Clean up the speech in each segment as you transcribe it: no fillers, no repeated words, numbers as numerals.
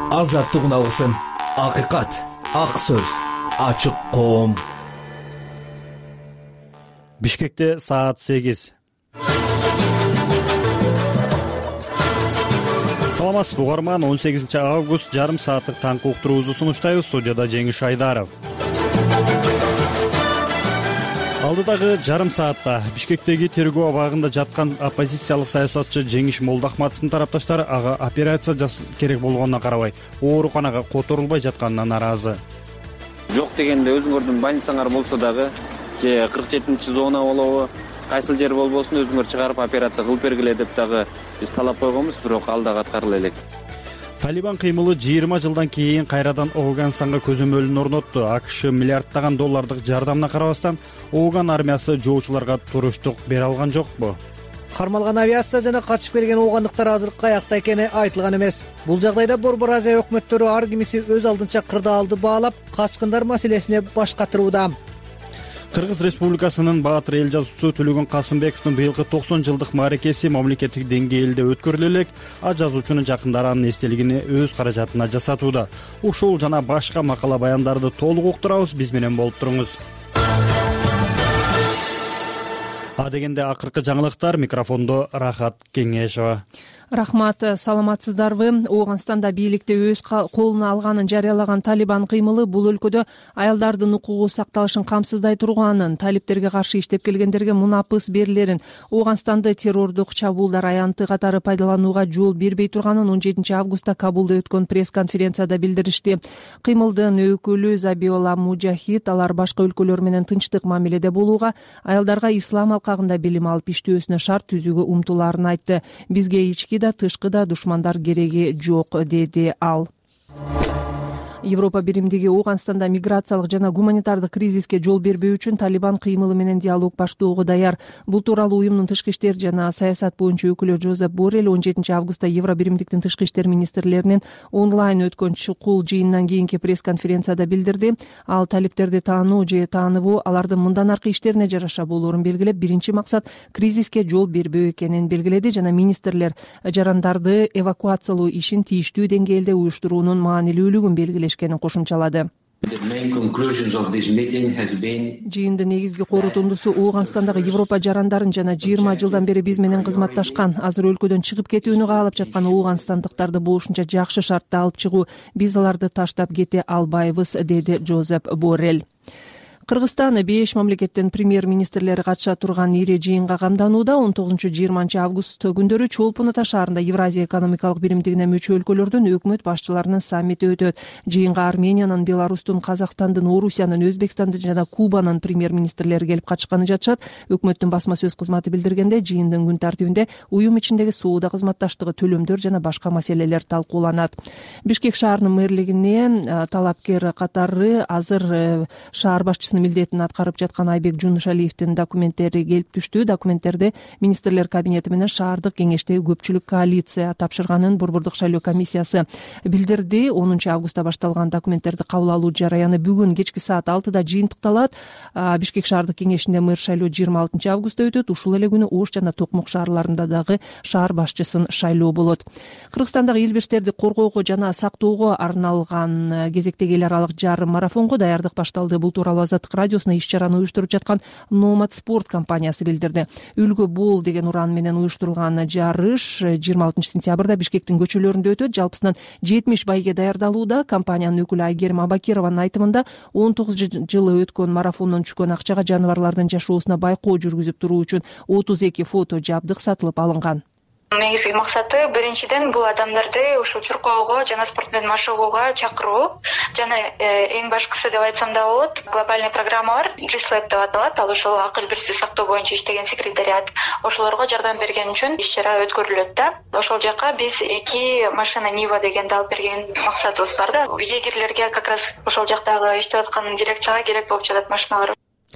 азаттыгын алгысың. Акыйкат, ак сөз, ачык коом. Бишкекте саат 8. Саламатсызбы угарман, 18 август жарым сааттык таңкы уктуруубузду сунуштайбыз. Студияда Жеңиш Айдаров. Алдыдагы жарым саатта Бишкектеги тергөө абагында жаткан оппозициялык саясатчы Жеңиш Молдахматовдун тарапташтары ага операция керек болгонуна карабай ооруканага которулбай жатканына нааразы. Жок дегенде өзүңөрдүн больницаңар болсо дагы же 47 зона болобу, кайсыл жер болбосун өзүңөр чыгарып операция кылып бергиле деп дагы биз талап койгонбуз, бирок ал дагы аткарыла элек. Талибан кыймылы 20 жылдан кийин кайрадан Афганистанга көзөмөлүн орнотту. АКШ миллиарддаган доллардык жардамына карабастан Афган армиясы жоочуларга туруштук бере алган жокпу? Кармалган авиация жана качып келген оогандыктар азыркы каякта экени айтылган эмес. Бул жагдайда Борбор Азия өкмөттөрү ар кимиси өз алдынча кырдаалды баалап, качкындар маселесине баш катырууда. Кыргыз Республикасынын баатыр эл жазуучусу Төлөгөн Касымбековдун быйылкы 90 жылдык мааракеси мамлекеттик деңгээлде өткөрүлө элек. Жазуучунун жакындары анын эстелигини өз каражатына жасатууда. Ушул жана башка макала баяндарды толук уктурабыз, биз менен болуп туруңуз. Дегенде акыркы жаңылыктар, микрофондо Рахат Кеңешова. Рахмат, саламатсыздарбы? Ооганстанда бийликти өз колуна алганын жарыялаган Талибан кыймылы бул өлкөдө аялдардын укугу сакталышын камсыздай турганын, талиптерге каршы иштеп келгендерге мунапыс берилерин, Ооганстанды террордук чабуулдар аянты катары пайдаланууга жол бербей турганын 17 августта Кабулда өткөн пресс-конференцияда билдиришти. Кыймылдын өкүлү Забиола Мужахид алар башка өлкөлөр менен тынчтык мамиледе болууга, аялдарга ислам алкагында билим алып иштөөсүнө шарт түзүүгө умтулаарын айтты. Бизге ички да тышкы да душмандар кереги жок, деди ал. Европа биримдиги Ооганстанда миграциялык жана гуманитардык кризиске жол бербөө үчүн Талибан кыймылы менен диалог баштоого даяр. Бул тууралуу уюмдун тышкы иштер жана саясат боюнча өкүлү Жозеп Боррель 17 августта Евро биримдиктин тышкы иштер министрлеринин онлайн өткөн чукул жыйындан кийинки пресс-конференцияда билдирди. Ал талиптерди таануу же тааныбоо алардын мындан аркы иштерине жараша болоорун белгилеп, биринчи максат кризиске жол бербөө экенин белгиледи жана министрлер жарандарды эвакуациялоо ишин тийиштүү деңгээлде уюштуруунун маанилүүлүгүн белгилешкенин кошумчалады. Жыйындын негизги корутундусу Ооганстандагы Европа жарандарын жана 20 жылдан бери биз менен кызматташкан, азыр өлкөдөн чыгып кетүүнү каалап жаткан ооганстандыктарды болушунча жакшы шартта алып чыгуу, биз аларды таштап кете албайбыз, деди Жозеп Боррель. Кыргызстан 5 мамлекеттин премьер-министрлери катыша турган ири жыйынга камданууда. 19-20 август күндөрү Чолпон Ата шаарында Евразия экономикалык биримдигине мүчө өлкөлөрдүн өкмөт башчыларынын саммити өтөт. Жыйынга Армениянын, Беларустун, Казакстандын, Орусиянын, Өзбекстандын жана Кубанын премьер-министрлери келип катышканы жатышат. Өкмөттүн басма сөз кызматы билдиргенде, жыйындын күн тартибинде уюм ичиндеги соода кызматташтыгы, төлөмдөр жана башка маселелер талкууланат. Бишкек шаарынын мэрлигине талапкер катары азыр шаар башчысы милдетин аткарып жаткан Айбек Жунушалиевдин документтери келип түштү. Документтерди министрлер кабинети менен шаардык кеңештеги көпчүлүк коалиция тапшырганын Борбордук шайлоо комиссиясы билдирди. 10 августта башталган документтерди кабыл алуу жараяны бүгүн кечки саат 6-да жыйынтыкталат. Бишкек шаардык кеңешинде мэр шайлоо 26 августта өтөт. Ушул эле күнү Ош жана Токмок шаарларында дагы шаар башчысын шайлоо болот. Кыргызстандагы эл бештерди коргоого жана сактоого арналган кезектеги эл аралык жарым марафонго даярдык башталды. Бул тууралуу радиосуна иш-чараны уюштуруп жаткан Номад спорт компаниясы билдирди. Үлгү бол деген уран менен уюштурулган жарыш 26 сентябрда Бишкектин көчөлөрүндө өтөт. Жалпысынан 70 байге даярдалууда. Компаниянын өкүлү Айгерим Абакированын айтымында 19 жылы өткөн марафондон түшкөн акчага жаныбарлардын жашоосуна байкоо жүргүзүп туруу үчүн 32 фото жабдык сатылып алынган. Негизги максаты биринчиден бул адамдарды ушул чуркоого жана спорт менен машыгууга чакыруу жана эң башкысы деп айтсам да болот, глобальный программа бар, Рислеп деп аталат. Ал ошол акыл бирси сактоо боюнча иштеген секретариат, ошолорго жардам берген үчүн иш-чара өткөрүлөт да. Ошол жака биз 2 машина Нива дегенди алып берген максатыбыз бар да. Видеогирлерге как раз ошол жактагы иштеп аткан дирекцияга керек болуп жатат машиналар.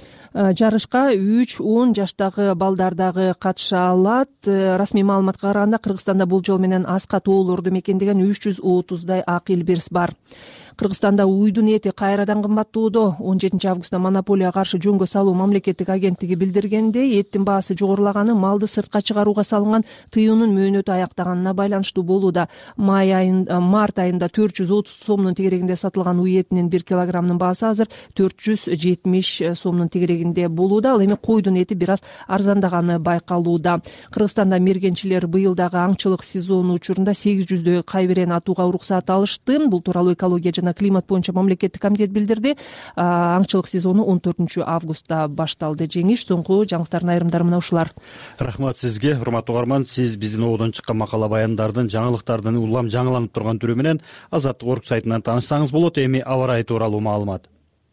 Жарышка 3-10 жаштагы балдар дагы катыша алат. Расмий маалыматка караганда Кыргызстанда бул жол менен аз катоолорду мекендеген 330дай акыл бирс бар. Кыргызстанда уйдун эти кайрадан кымбаттоодо. 17 августта монополияга каршы жөнгө салуу мамлекеттик агенттиги билдиргендей, эттин баасы жогорулаганы малды сыртка чыгарууга салынган тыюунун мөөнөтү аяктаганына байланыштуу болууда. Март айында 430 сомдун тегерегинде сатылган уй этинин 1 килограммынын баасы азыр 470 сомдун тегерегинде болууда. Ал эми койдун эти бир аз арзандаганы байкалууда. Кыргызстанда мергенчилер быйыл дагы аңчылык сезону учурунда 800 кайберен атууга уруксаат алышты. Бул тууралуу экология жана климат боюнча мамлекеттик комитет билдирди. Аңчылык сезону 14 августта башталды. Жеңиш соңку жаңылыктардын айрымдары мына ушулар. Рахмат сизге, урматтуу угарман. Сиз биздин ободон чыккан макала баяндардын, жаңылыктардын улам жаңыланып турган түрү менен Азаттык орг сайтынан таанышсаңыз болот. Эми аба ырайы тууралуу маалымат.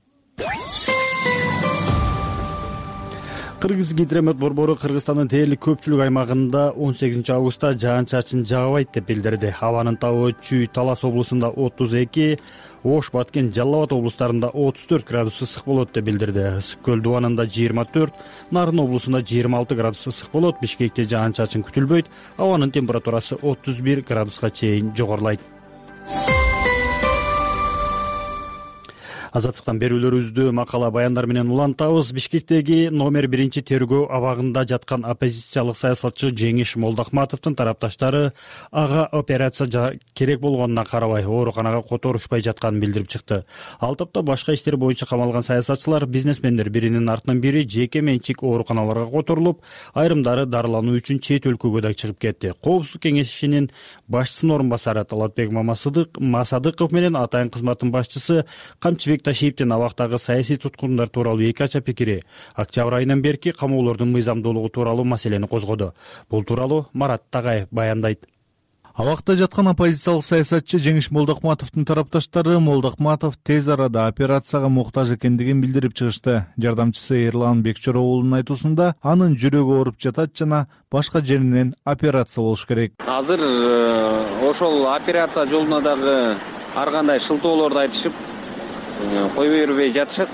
Кыргыз гидромет борбору Кыргызстандын дээрлик көпчүлүк аймагында 18 августта жаан-чачын жаагыбайт деп билдирди. Абанын табы Чүй, Талас облусунда 32, Ош, Баткен, Жалал Абад облустарында 34 градус ысык болот деп билдирди. Ысык көл дубанында 24, Нарын облусунда 26 градус ысык болот. Бишкекте жаан-чачын күтүлбөйт. Абанын температурасы 31 градуска чейин жогорулайт. Азаттыктан берүүлөрүбүздү макала баяндар менен улантабыз. Бишкектеги номер 1 тергөө абагында жаткан оппозициялык саясатчы Жеңиш Молдохматовдун тарапташтары ага операция керек болгонуна карабай ооруканага которушпай жатканын билдирип чыкты. Ал топто башка иштер боюнча камалган саясатчылар, бизнесмендер биринин артынан бири жеке менчик ооруканаларга которулуп, айрымдары дарылануу үчүн чет өлкөгө да чыгып кетти. Коопсуздук кеңешинин башчысынын орун басары Талатбек Масадыков менен атайын кызматтын башчысы Камчыбек Ташиевдин абактагы саясий туткундар тууралуу эки ача пикири октябрь айынан берки камоолордун мыйзамдуулугу тууралуу маселени козгоду. Бул тууралуу Марат Тагаев баяндайт. Абакта жаткан оппозициялык саясатчы Жеңиш Молдохматовдун тарапташтары Молдохматов тез арада операцияга муктаж экендигин билдирип чыгышты. Жардамчысы Эрлан Бекчор уулунун айтуусунда анын жүрөгү ооруп жатат жана башка жеринен операция болуш керек. Азыр ошол операция жолуна дагы ар кандай шылтоолорду айтышып кой бербей жатышат.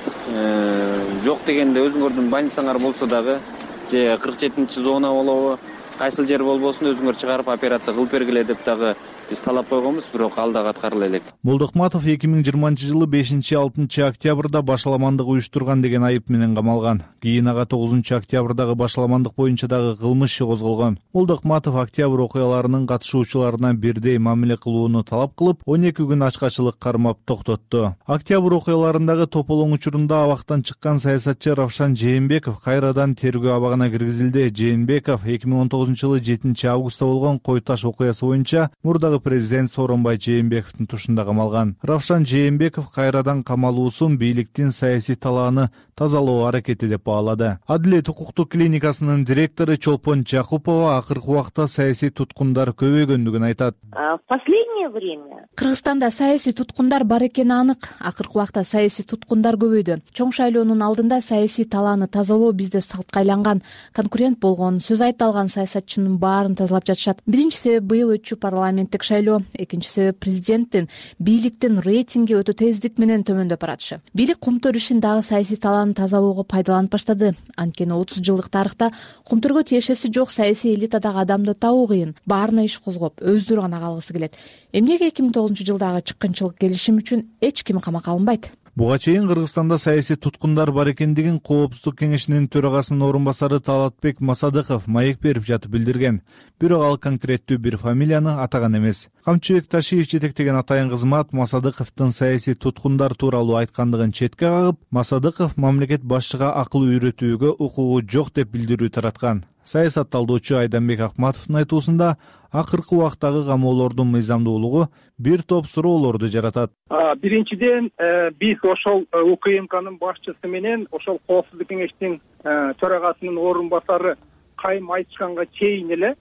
Жок дегенде өзүңөрдүн больницаңар болсо дагы же 47 зона болобу, кайсыл жер болбосун өзүңөр чыгарып операция кылып бергиле деп дагы биз талап койгонбуз, бирок ал дагы аткарыла элек. Молдохматов 2020 жылы 5-6 октябрда башаламандык уюштурган деген айып менен камалган. Кийин ага 9 октябрдагы башаламандык боюнча дагы кылмыш иши козголгон. Молдохматов октябрь окуяларынын катышуучуларына бирдей мамиле кылууну талап кылып, 12 күн ачкачылык кармап токтотту. Октябрь окуяларындагы тополоң учурунда абактан чыккан саясатчы Равшан Жээнбеков кайрадан тергөө абагына киргизилди. Жээнбеков 2019 жылы 7 августта болгон Кой Таш окуясы боюнча мурдагы президент Сооронбай Жээнбековдун тушунда камалган. Равшан Жээнбеков кайрадан камалуусун бийликтин саясий талааны тазалоо аракети деп баалады. Адилет укуктук клиникасынын директору Чолпон Жакупова акыркы убакта саясий туткундар көбөйгөндүгүн айтат. В последнее время Кыргызстанда саясий туткундар бар экени анык. Акыркы убакта саясий туткундар көбөйдү. Чоң шайлоонун алдында саясий талааны тазалоо бизде салтка айланган. Конкурент болгон, сөз айта алган саясатчынын баарын тазалап жатышат. Биринчи себеп быйыл өтчү парламенттик шайлоо, экинчи себеп президенттин, бийликтин рейтинги өтө тездик менен төмөндөп баратышы. Бийлик Кумтөр ишин дагы саясий талааны тазалоого пайдаланып баштады. Анткени 30 жылдык тарыхта Кумтөргө тиешеси жок саясий элитадагы адамды табуу кыйын. Баарына иш козгоп, өздөрү гана калгысы келет. Эмнеге 2009 жылдагы чыккынчылык келишим үчүн эч ким камакка алынбайт? Буга чейин Кыргызстанда саясий туткундар бар экендигин Коопсуздук кеңешинин төрагасынын орун басары Талатбек Масадыков маек берип жатып билдирген. Бирок ал конкреттүү бир фамилияны атаган эмес. Камчыбек Ташиев жетектеген атайын кызмат Масадыковдун саясий туткундар тууралуу айткандыгын четке кагып, Масадыков мамлекет башчыга акыл үйрөтүүгө укугу жок деп билдирүү тараткан. Саясат талдоочу Айданбек Акматовдун айтуусунда акыркы убактагы камоолордун мыйзамдуулугу бир топ суроолорду жаратат. Биринчиден, биз ошол УКМКнын башчысы менен ошол Коопсуздук кеңештин төрагасынын орун басары кайым айтышканга чейин эле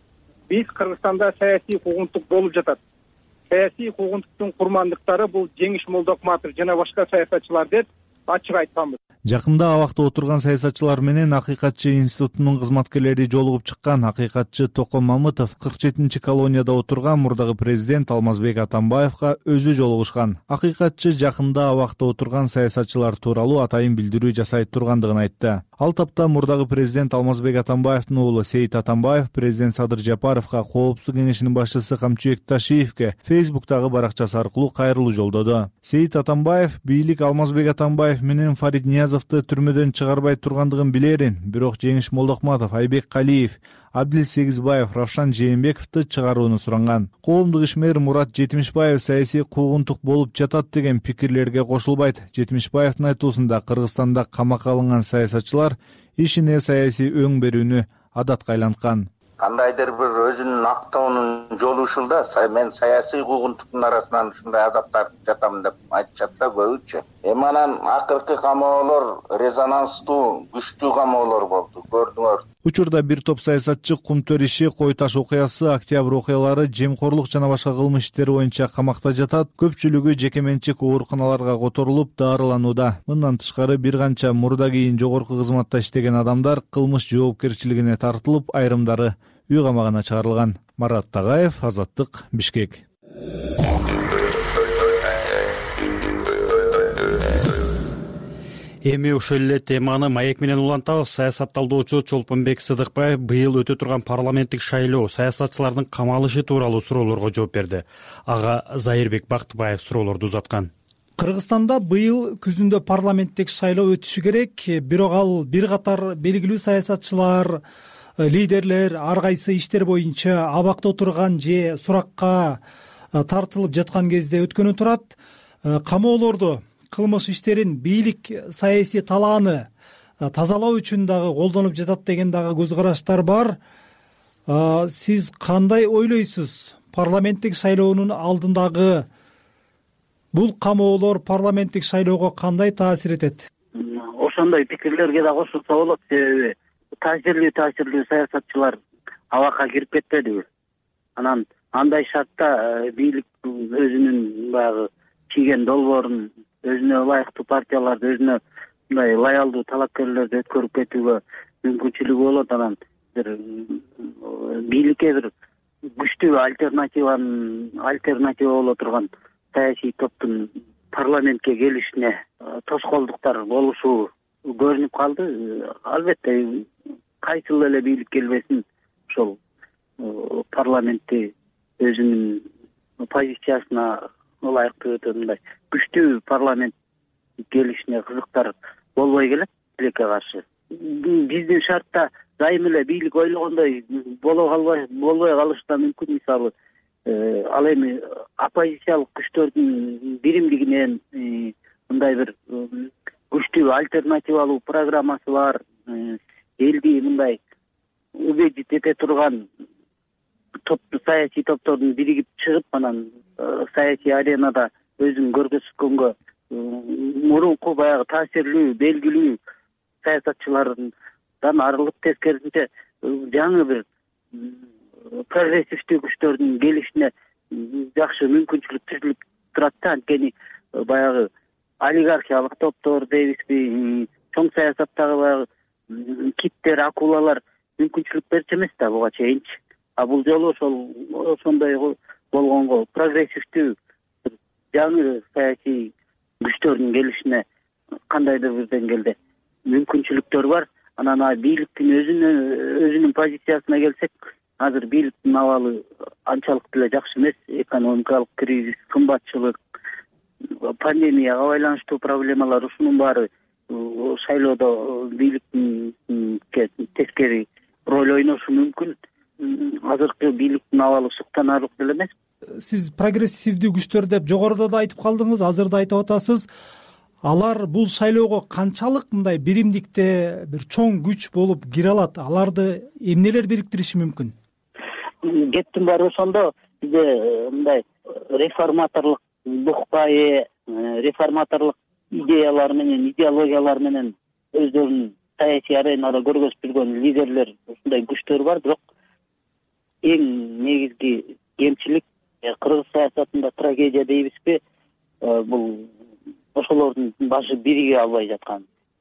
биз Кыргызстанда саясий куугунтук болуп жатат. Саясий куугунтуктун курмандыктары бул Жеңиш Молдохматов жана башка саясатчылар деп ачык айтканбыз. Жакында абакта отурган саясатчылар менен Акыйкатчы институтунун кызматкерлери жолугуп чыккан. Акыйкатчы Токон Мамытов 47 колонияда отурган мурдагы президент Алмазбек Атамбаевга өзү жолугушкан. Акыйкатчы жакында абакта отурган саясатчылар тууралуу атайын билдирүү жасай тургандыгын айтты. Ал тапта мурдагы президент Алмазбек Атамбаевдин уулу Сейит Атамбаев президент Садыр Жапаровго, Коопсуздук кеңешинин башчысы Камчыбек Ташиевге Фейсбуктагы баракчасы аркылуу кайрылуу жолдоду. Сейит Атамбаев бийлик Алмазбек Атамбаев менен Фарид Ниязовду түрмөдөн чыгарбай тургандыгын билерин, бирок Жеңиш Молдокматов, Айбек Калиев, Абдил Сегизбаев, Равшан Жээнбековду чыгарууну суранган. Коомдук ишмер Мурат Жетимишбаев саясий куугунтук болуп жатат деген пикирлерге кошулбайт. Жетимишбаевдин айтуусунда Кыргызстанда камакка алынган саясатчылар ишине саясий өң берүүнү адатка айланткан. Кандайдыр бир өзүнүн актоонун жолу ушулда, мен саясий куугунтуктун арасынан ушундай азап тартып жатам деп айтышат да көбүчө. Эми анан акыркы камоолор резонанстуу, күчтүү камоолор болду, көрдүңөр. Учурда бир топ саясатчы Кумтөр иши, Кой Таш окуясы, Октябрь окуялары, жемкорлук жана башка кылмыш иштери боюнча камакта жатат. Көпчүлүгү жекеменчик ооруканаларга которулуп дарыланууда. Мындан тышкары бир канча мурда кийин жогорку кызматта иштеген адамдар кылмыш жоопкерчилигине тартылып, айрымдары үй камагына чыгарылган. Марат Тагаев, Азаттык, Бишкек. Эми ошол эле теманы маек менен улантабыз. Саясат талдоочу Чолпонбек Сыдыкбаев быйыл өтө турган парламенттик шайлоо саясатчылардын камалышы тууралуу суроолорго жооп берди. Ага Зайырбек Бактыбаев суроолорду узаткан. Кыргызстанда быйыл күзүндө парламенттик шайлоо өтүшү керек, бирок ал бир катар белгилүү саясатчылар, лидерлер ар кайсы иштер боюнча абакта отурган же суракка тартылып жаткан кезде өткөнү турат. Камоолорду, кылмыш иштерин бийлик саясий талааны тазалоо үчүн дагы колдонуп жатат деген дагы көз караштар бар. Сиз кандай ойлойсуз? Парламенттик шайлоонун алдындагы бул камоолор парламенттик шайлоого кандай таасир этет? Ошондой пикирлерге да кошулса болот, себеби таасирлүү саясатчылар абакка кирип кетпедиби? Анан андай шартта бийлик өзүнүн баягы чийген долбоорун, өзүнө ылайыктуу партияларды, өзүнө мындай лоялдуу талапкерлерди өткөрүп кетүүгө мүмкүнчүлүгү болот. Анан бир бийликке бир күчтүү альтернатива боло турган саясий топтун парламентке келишине тоскоолдуктар болушу көрүнүп калды. Албетте кайсыл эле бийлик келбесин, ошол парламентти өзүнүн позициясына ылайыктуу өтө мындай күчтүү парламент келишине кызыктар болбой келет тилекке каршы. Биздин шартта дайым эле бийлик ойлогондой болбой калышы да мүмкүн. Мисалы, ал эми оппозициялык күчтөрдүн биримдигинен мындай бир күчтүү альтернативалуу программасы бар, элди мындай убедить эте турган саясий топтордун биригип чыгып, анан саясий аренада өзүн көрсөткөнгө мурунку баягы таасирлүү, белгилүү саясатчылардан арылып, тескерисинче жаңы бир прогрессивдүү күчтөрдүн келишине жакшы мүмкүнчүлүк түзүлүп турат да. Анткени баягы олигархиялык топтор дейбизби, чоң саясаттагы баягы киттер, акулалар мүмкүнчүлүк берчү эмес да буга чейинчи. А бул жолу ошондой болгонго прогрессивдүү жаңы саясий күчтөрдүн келишине кандайдыр бир деңгээлде мүмкүнчүлүктөр бар. Анан бийликтин өзүнүн позициясына келсек, азыр бийликтин абалы анчалык деле жакшы эмес. Экономикалык кризис, кымбатчылык, пандемияга байланыштуу проблемалар, ушунун баары шайлоодо бийликтинке тескери роль ойношу мүмкүн. Азыркы бийликтин абалы суктанаарлык деле эмес. Сиз прогрессивдүү күчтөр деп жогоруда да айтып калдыңыз, азыр да айтып атасыз. Алар бул шайлоого канчалык мындай биримдикте бир чоң күч болуп кире алат? Аларды эмнелер бириктириши мүмкүн? Кептин баары ошондо бизде мындай реформаторлук рухка ээ, реформаторлук идеялар менен, идеологиялар менен өздөрүнүн саясий аренада көргөзүп жүргөн лидерлер, ушундай күчтөр бар. Бирок эң негизги кемчилик кыргыз саясатында трагедия дейбизби, бул ошолордун башы бириге албай жаткан.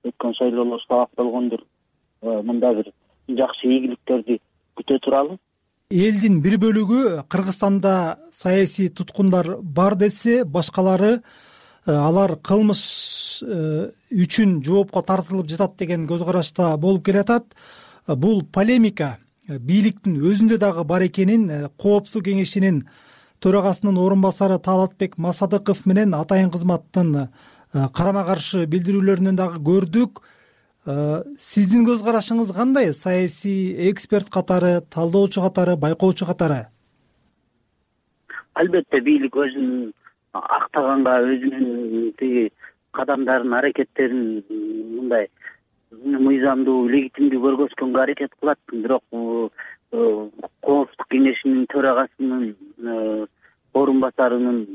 өткөн шайлоолор сабак болгондур, мында бир жакшы ийгиликтерди күтө туралы. Элдин бир бөлүгү Кыргызстанда саясий туткундар бар десе, башкалары алар кылмыш үчүн жоопко тартылып жатат деген көз карашта болуп келатат. Бул полемика бийликтин өзүндө дагы бар экенин Коопсуздук кеңешинин төрагасынын орун басары Талатбек Масадыков менен Атайын кызматтын карама каршы билдирүүлөрүнөн дагы көрдүк. Сиздин көз карашыңыз кандай? Саясий эксперт катары, талдоочу катары, байкоочу катары. Албетте бийлик өзүн актаганга, өзүнүн тиги кадамдарын, аракеттерин мындай мыйзамдуу, легитимдүү көргөзгөнгө аракет кылат. Бирок Коопсуздук кеңешинин төрагасынын орун басарынын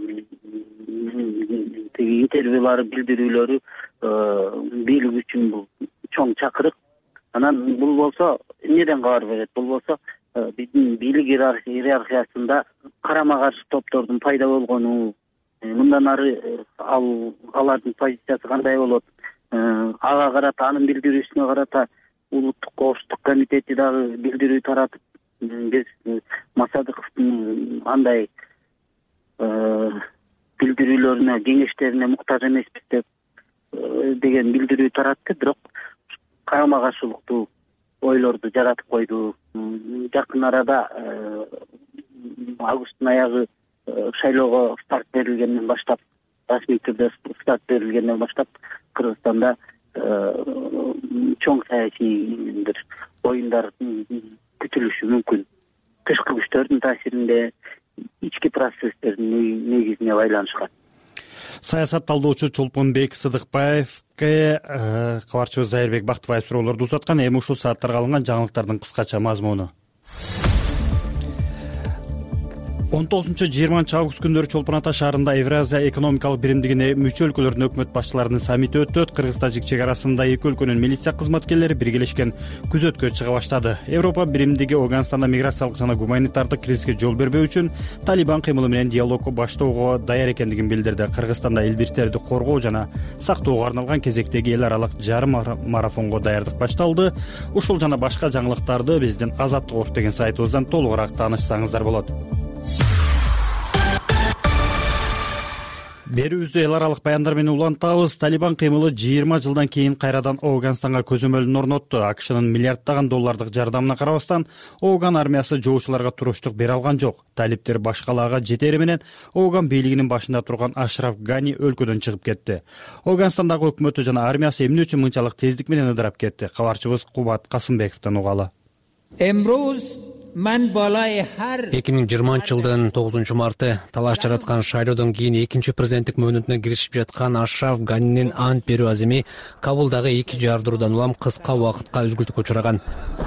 тиги интервьюлары, билдирүүлөрү бийлик үчүн бул чоң чакырык. Анан бул болсо эмнеден кабар берет? Бул болсо биздин бийлик иерархиясында карама каршы топтордун пайда болгону, мындан ары алардын позициясы кандай болот? Ага карата, анын билдирүүсүнө карата Улуттук Коопсуздук комитети дагы билдирүү таратып, биз Масадыковдун андай билдирүүлөрүнө, кеңештерине муктаж эмеспиз деп деген билдирүү таратты. Бирок карама каршылыктуу ойлорду жаратып койду. Жакын арада августтун аягы шайлоого старт берилгенден баштап, расмий түрдө старт берилгенден баштап Кыргызстанда чоң саясий бир оюндар күтүлүшү мүмкүн. Тышкы күчтөрдүн таасиринде, ички процесстердин негизине байланышкан. Саясат талдоочу Чолпонбек Сыдыкбаевге кабарчыбыз Зайырбек Бактыбаев суроолорду узаткан. Эми ушул сааттарга алынган жаңылыктардын кыскача мазмуну. 19-20 август күндөрү Чолпон Ата шаарында Евразия экономикалык биримдигине мүчө өлкөлөрдүн өкмөт башчыларынын саммити өтөт. Кыргыз-Тажик чек арасында эки өлкөнүн милиция кызматкерлери биргелешкен күзөткө чыга баштады. Европа биримдиги Афганстанда миграциялык жана гуманитардык кризиске жол бербөө үчүн Талибан кыймылы менен диалог баштоого даяр экендигин билдирди. Кыргызстанда эл бирчиликтерди коргоо жана сактоого арналган кезектеги эл аралык жарым марафонго даярдык башталды. Ушул жана башка жаңылыктарды биздин Азаттык Орг деген сайтыбыздан толугураак таанышсаңыздар болот. Берүүбүздү эл аралык баяндар менен улантабыз. Талибан кыймылы 20 жылдан кийин кайрадан Афганстанга көзөмөлүн орнотту. АКШнын миллиарддаган доллардык жардамына карабастан, Афган армиясы жоочуларга туруштук бере алган жок. Талиптер башкалаага жетери менен Афган бийлигинин башында турган Ашраф Гани өлкөдөн чыгып кетти. Афганстандагы өкмөтү жана армиясы эмне үчүн мынчалык тездик менен ыдырап кетти? Кабарчыбыз Кубат Касымбековдон угалы. 2020-жылдын 9-марты талаш жараткан шайлоодон кийин экинчи президенттик мөөнөтүнө киришип жаткан Ашраф Ганинин ант берүү азими Кабулдагы 2 жардыруудан улам кыска убакытка үзгүлтүккө учураган.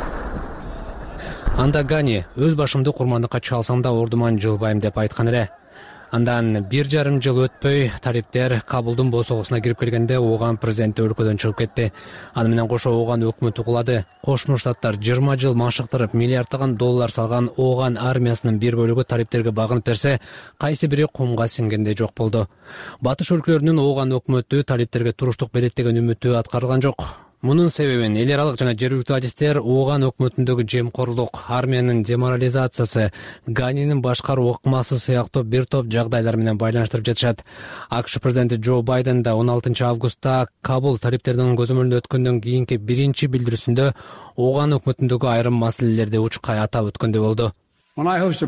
Анда Гани өз башымды курмандыкка чалсам да ордуман жылбайм деп айткан эле. Андан 1,5 жыл өтпөй талиптер Кабулдун босогусуна кирип келгенде Афган президенти өлкөдөн чыгып кетти. Аны менен кошо Афган өкмөтү кулады. Кошмо Штаттар 20 жыл машыктырып миллиарддаган доллар салган Афган армиясынын бир бөлүгү талиптерге багынып берсе, кайсы бири кумга сиңгенде жок болду. Батыш өлкөлөрүнүн Афган өкмөтү талиптерге туруштук берет деген үмүтү аткарылган жок. Мунун себебин эл аралык жана жергиликтүү адистер Афган өкмөтүндөгү жемкорлук, армиянын деморализациясы, Ганинин башкаруу ыкмасы сыяктуу бир топ жагдайлар менен байланыштырып жатышат. АКШ президенти Джо Байден да 16 августта Кабул талиптердин көзөмөлүнө өткөндөн кийинки биринчи билдирүүсүндө Афган өкмөтүндөгү айрым маселелерди учкай атап өткөндөй болду. Мен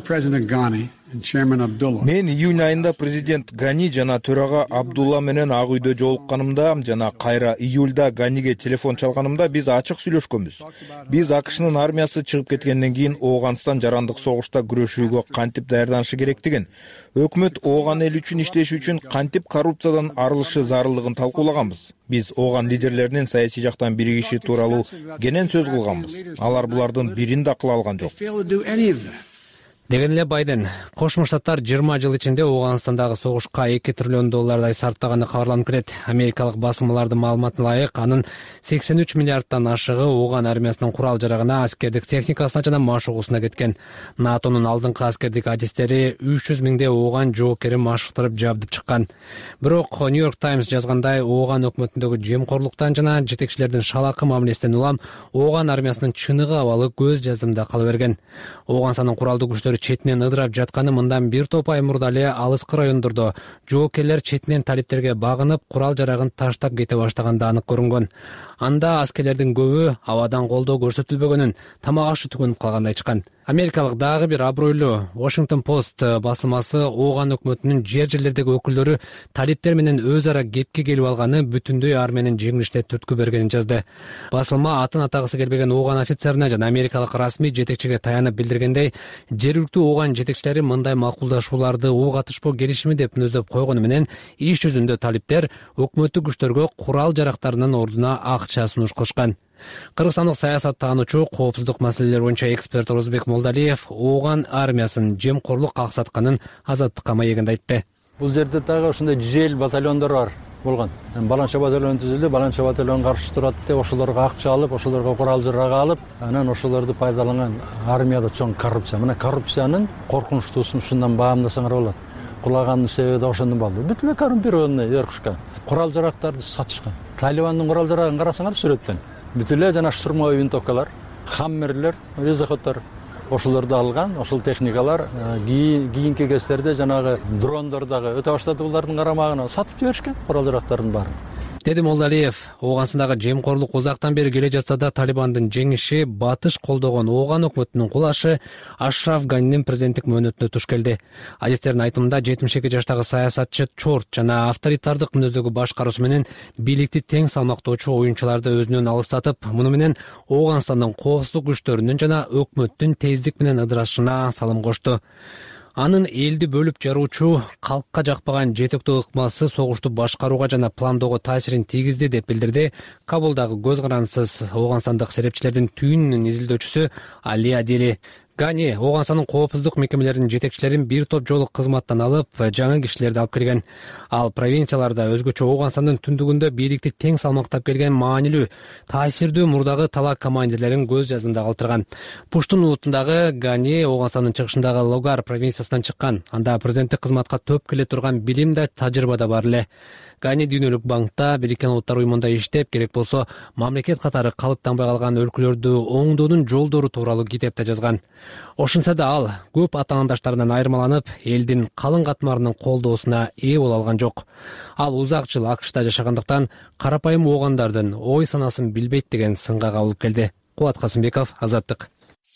июнь айында президент Гани жана төрага Абдулла менен Ак үйдө жолукканымда жана кайра июлда Ганиге телефон чалганымда биз ачык сүйлөшкөнбүз. Биз АКШнын армиясы чыгып кеткенден кийин Афганстан жарандык согушта күрөшүүгө кантип даярданышы керектигин, өкмөт Афган эл үчүн иштеши үчүн кантип коррупциядан арылышы зарылдыгын талкуулаганбыз. Биз Афган лидерлеринин саясий жактан биригиши тууралуу кенен сөз кылганбыз. Алар булардын бирин да кыла алган жок. деген эле Байден Кошмо Штаттар 20 жыл ичинде Ооганстандагы согушка $2 триллион сарптаганы кабарланып келет. Америкалык басылмалардын маалыматына ылайык, анын 83 миллиардтан ашыгы Ооган армиясынын курал жарагына, аскердик техникасына жана машыгуусуна кеткен. НАТОнун алдыңкы аскердик адистери 300 миңдей Ооган жоокерин машыктырып жабдып чыккан. Бирок Нью-Йорк Таймс жазгандай, Ооган өкмөтүндөгү жемкорлуктан жана жетекчилердин шалакы мамилесинен улам Ооган армиясынын чыныгы абалы көз жаздымда кала берген. Ооганстандын куралдуу күчтөрү четинен ыдырап жатканы мындан бир топ ай мурда эле алыскы райондордо жоокерлер четинен талиптерге багынып курал жарагын таштап кете баштаганда анык көрүнгөн. Анда аскерлердин көбү абадан колдоо көрсөтүлбөгөнүн, тамак ашы түгөнүп калганын айтышкан. Америкалык дагы бир абройлуу Washington Post басылмасы Ооган өкмөтүнүн жер-жерлердеги өкүлдөрү талиптер менен өз ара кепке келип алганы бүтүндөй армиянын жеңилишине түрткү бергенин жазды. Басылма атын атагысы келбеген Ооган офицерине жана америкалык расмий жетекчиге таянып билдиргендей, жергиликтүү Ооган жетекчилери мындай макулдашууларды ок атышпоо келишими деп мүнөздөп койгону менен иш жүзүндө талиптер өкмөттүк күчтөргө курал жарактарынын ордуна акча сунуш кылышкан. Кыргызстандык саясаттануучу, коопсуздук маселелери боюнча эксперт Орозбек Молдалиев Ооган армиясын жемкорлук аксатканын Азаттыкка маегинде айтты. Бул жерде дагы ушундай 150 батальондор бар болгон. Баланча батальон түзүлдү, баланча батальон каршы турат деп ошолорго акча алып, ошолорго курал жарак алып, анан ошолорду пайдаланган армияда чоң коррупция. Мына коррупциянын коркунучтуусун ушундан баамдасаңар болот. Кулагандын себеби да ошондон болду. Бүт эле коррумпированный верхушка. Курал жарактарды сатышкан. Талибандын курал жарагын карасаңар сүрөттөн. Бүт эле жана штурмовой винтовкалар, хаммерлер, везоходдор ошолорду алган, ошол техникалар кийинки кездерде жанагы дрондор дагы өтө баштады, булардын карамагына сатып жиберишкен курал жарактардын баарын. Деди Молдалиев, Ооганстандагы жемкорлук узактан бери келе жатса да Талибандын жеңиши батыш колдогон Ооган өкмөтүнүн кулашы Ашраф Ганинин президенттик мөөнөтүнө туш келди. Адистердин айтымында 72 жаштагы саясатчы чорт жана авторитардык мүнөздөгү башкаруусу менен бийликти тең салмактоочу оюнчуларды өзүнөн алыстатып, муну менен Ооганстандын коопсуздук күчтөрүнүн жана өкмөттүн тездик менен ыдырашына салым кошту. Анын элди бөлүп жаруучу, калкка жакпаган жетектөө ыкмасы согушту башкарууга жана пландоого таасирин тийгизди деп билдирди Кабулдагы көз карандысыз Ооганстандык серепчилердин түйүнүнүн изилдөөчүсү Али Адили. Гани Ооганстандын коопсуздук мекемелеринин жетекчилерин бир топ жолу кызматтан алып, жаңы кишилерди алып келген. Ал провинцияларда өзгөчө Ооганстандын түндүгүндө бийликти тең салмактап келген маанилүү, таасирдүү мурдагы талаа командирлерин көз жазында калтырган. Пуштун улутундагы Гани Ооганстандын чыгышындагы Логар провинциясынан чыккан. Анда президенттик кызматка төп келе турган билим да, тажрыйба да бар эле. Гани Дүйнөлүк банкта, Бириккен Улуттар уюмунда иштеп, керек болсо мамлекет катары калыптанбай калган өлкөлөрдү оңдоонун жолдору тууралуу китеп да жазган. Ошентсе да ал көп атаандаштарынан айырмаланып, элдин калың катмарынын колдоосуна ээ боло алган жок. Ал узак жыл АКШда жашагандыктан карапайым оогандардын ой санасын билбейт деген сынга кабылып келди. Кубат Касымбеков, Азаттык.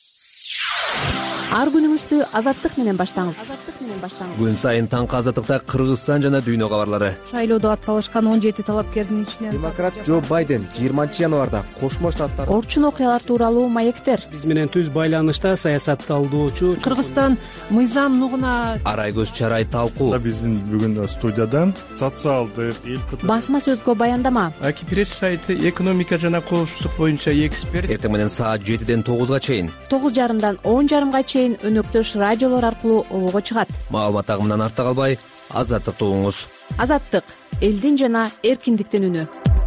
Ар күнүңүздү Азаттык менен баштаңыз. Күн сайын таңкы Азаттыкта Кыргызстан жана дүйнө кабарлары. Шайлоодо ат салышкан 17 талапкердин ичинен демократ Джо Байден 20 январда Кошмо Штаттар орчун окуялар тууралуу маектер. Биз менен түз байланышта саясатталуучу Кыргызстан мыйзам нугуна Арай көз чарай талкуу. Биздин бүгүн студиядан социалдык басма сөзгө баяндама. Акипресс сайты экономика жана коопсуздук боюнча эксперт. Эртең менен саат 7ден 9га чейин, 9:30дан 10:30га чейин өнөктөш радиолор аркылуу обого чыгат. Маалымат агымынан артта калбай, Азаттыкты угуңуз. Азаттык — элдин жана эркиндиктин үнү.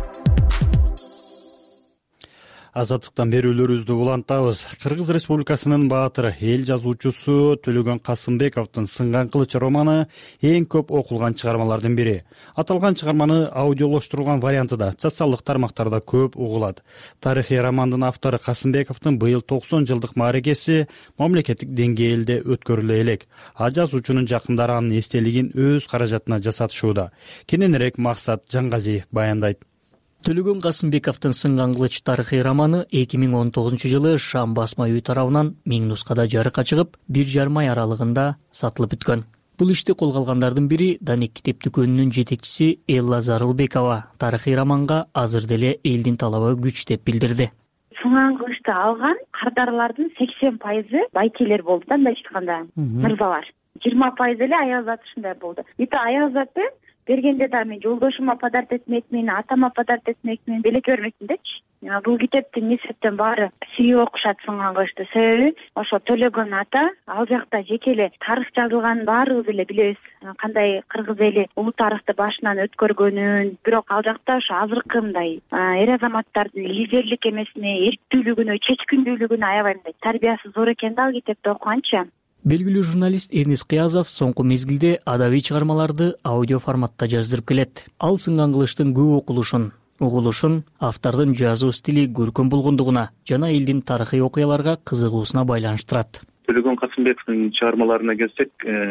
Азаттыктан берүүлөрүбүздү улантабыз. Кыргыз Республикасынын баатыры, эл жазуучусу Төлөгөн Касымбековдун Сынган кылыч романы эң көп окулган чыгармалардын бири. Аталган чыгарманы аудиолоштурулган варианты да социалдык тармактарда көп угулат. Тарыхый романдын автору Касымбековдун быйыл 90 жылдык мааракеси мамлекеттик деңгээлде өткөрүлө элек. А жазуучунун жакындары анын эстелигин өз каражатына жасатышууда. Кененирээк Максат Жангазиев баяндайт. Төлөгөн Касымбековдун Сынган кылыч тарыхый романы 2019 жылы Шам басма үй тарабынан 1000 нускада жарыкка чыгып, 1,5 ай аралыгында сатылып бүткөн. Бул ишти колго алгандардын бири Даник китеп дүкөнүнүн жетекчиси Элла Зарылбекова тарыхый романга азыр деле элдин талабы күч деп билдирди. Сынган кылычты алган кардарлардын 80% байкелер болду да, мындай айтканда, мырзалар. 20% эле аял заты ушундай болду. Эти аял заты бергенде да мен жолдошума подарок этмекмин, атама подарок этмекмин, белекке бермекмин депчи. Бул китептин нисбеттен баары сүйүп окушат сынган коюшту. Себеби ошо Төлөгөн ата ал жакта жеке эле тарых жазылганын баарыбыз эле билебиз. Кандай кыргыз эли улуу тарыхты башынан өткөргөнүн, бирок ал жакта ошо азыркы мындай эр азаматтардын лидерлик эмесине, эрктүүлүгүнө, чечкиндүүлүгүнө аябай мындай тарбиясы зор экен да ал китепти окуганчы. Белгилүү журналист Эрнис Кыязов соңку мезгилде адабий чыгармаларды аудио форматта жаздырып келет. Ал сынган кылычтын көп окулушун, угулушун автордун жазуу стили көркөм болгондугуна жана элдин тарыхый окуяларга кызыгуусуна байланыштырат. Төлөгөн Касымбековдун чыгармаларына келсек,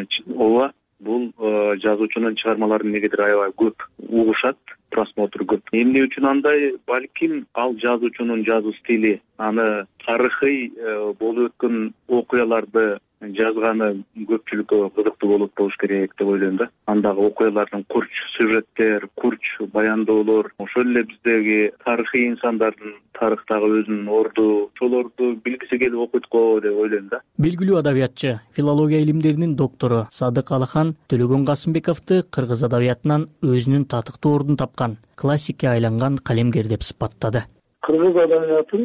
ооба, бул жазуучунун чыгармалары негедир аябай көп угушат, просмотр көп. Эмне үчүн андай? Балким ал жазуучунун жазуу стили, аны тарыхый болуп өткөн окуяларды жазганы көпчүлүккө кызыктуу болуш керек деп ойлойм да. Андагы окуялардын курч сюжеттер, курч баяндоолор, ошол эле биздеги тарыхый инсандардын тарыхтагы өзүнүн орду, ошолорду билгиси келип окуйт го деп ойлойм да. Белгилүү адабиятчы, филология илимдеринин доктору Садык Алахан Төлөгөн Касымбековду кыргыз адабиятынан өзүнүн татыктуу ордун тапкан, классикке айланган калемгер деп сыпаттады. Кыргыз адабиятын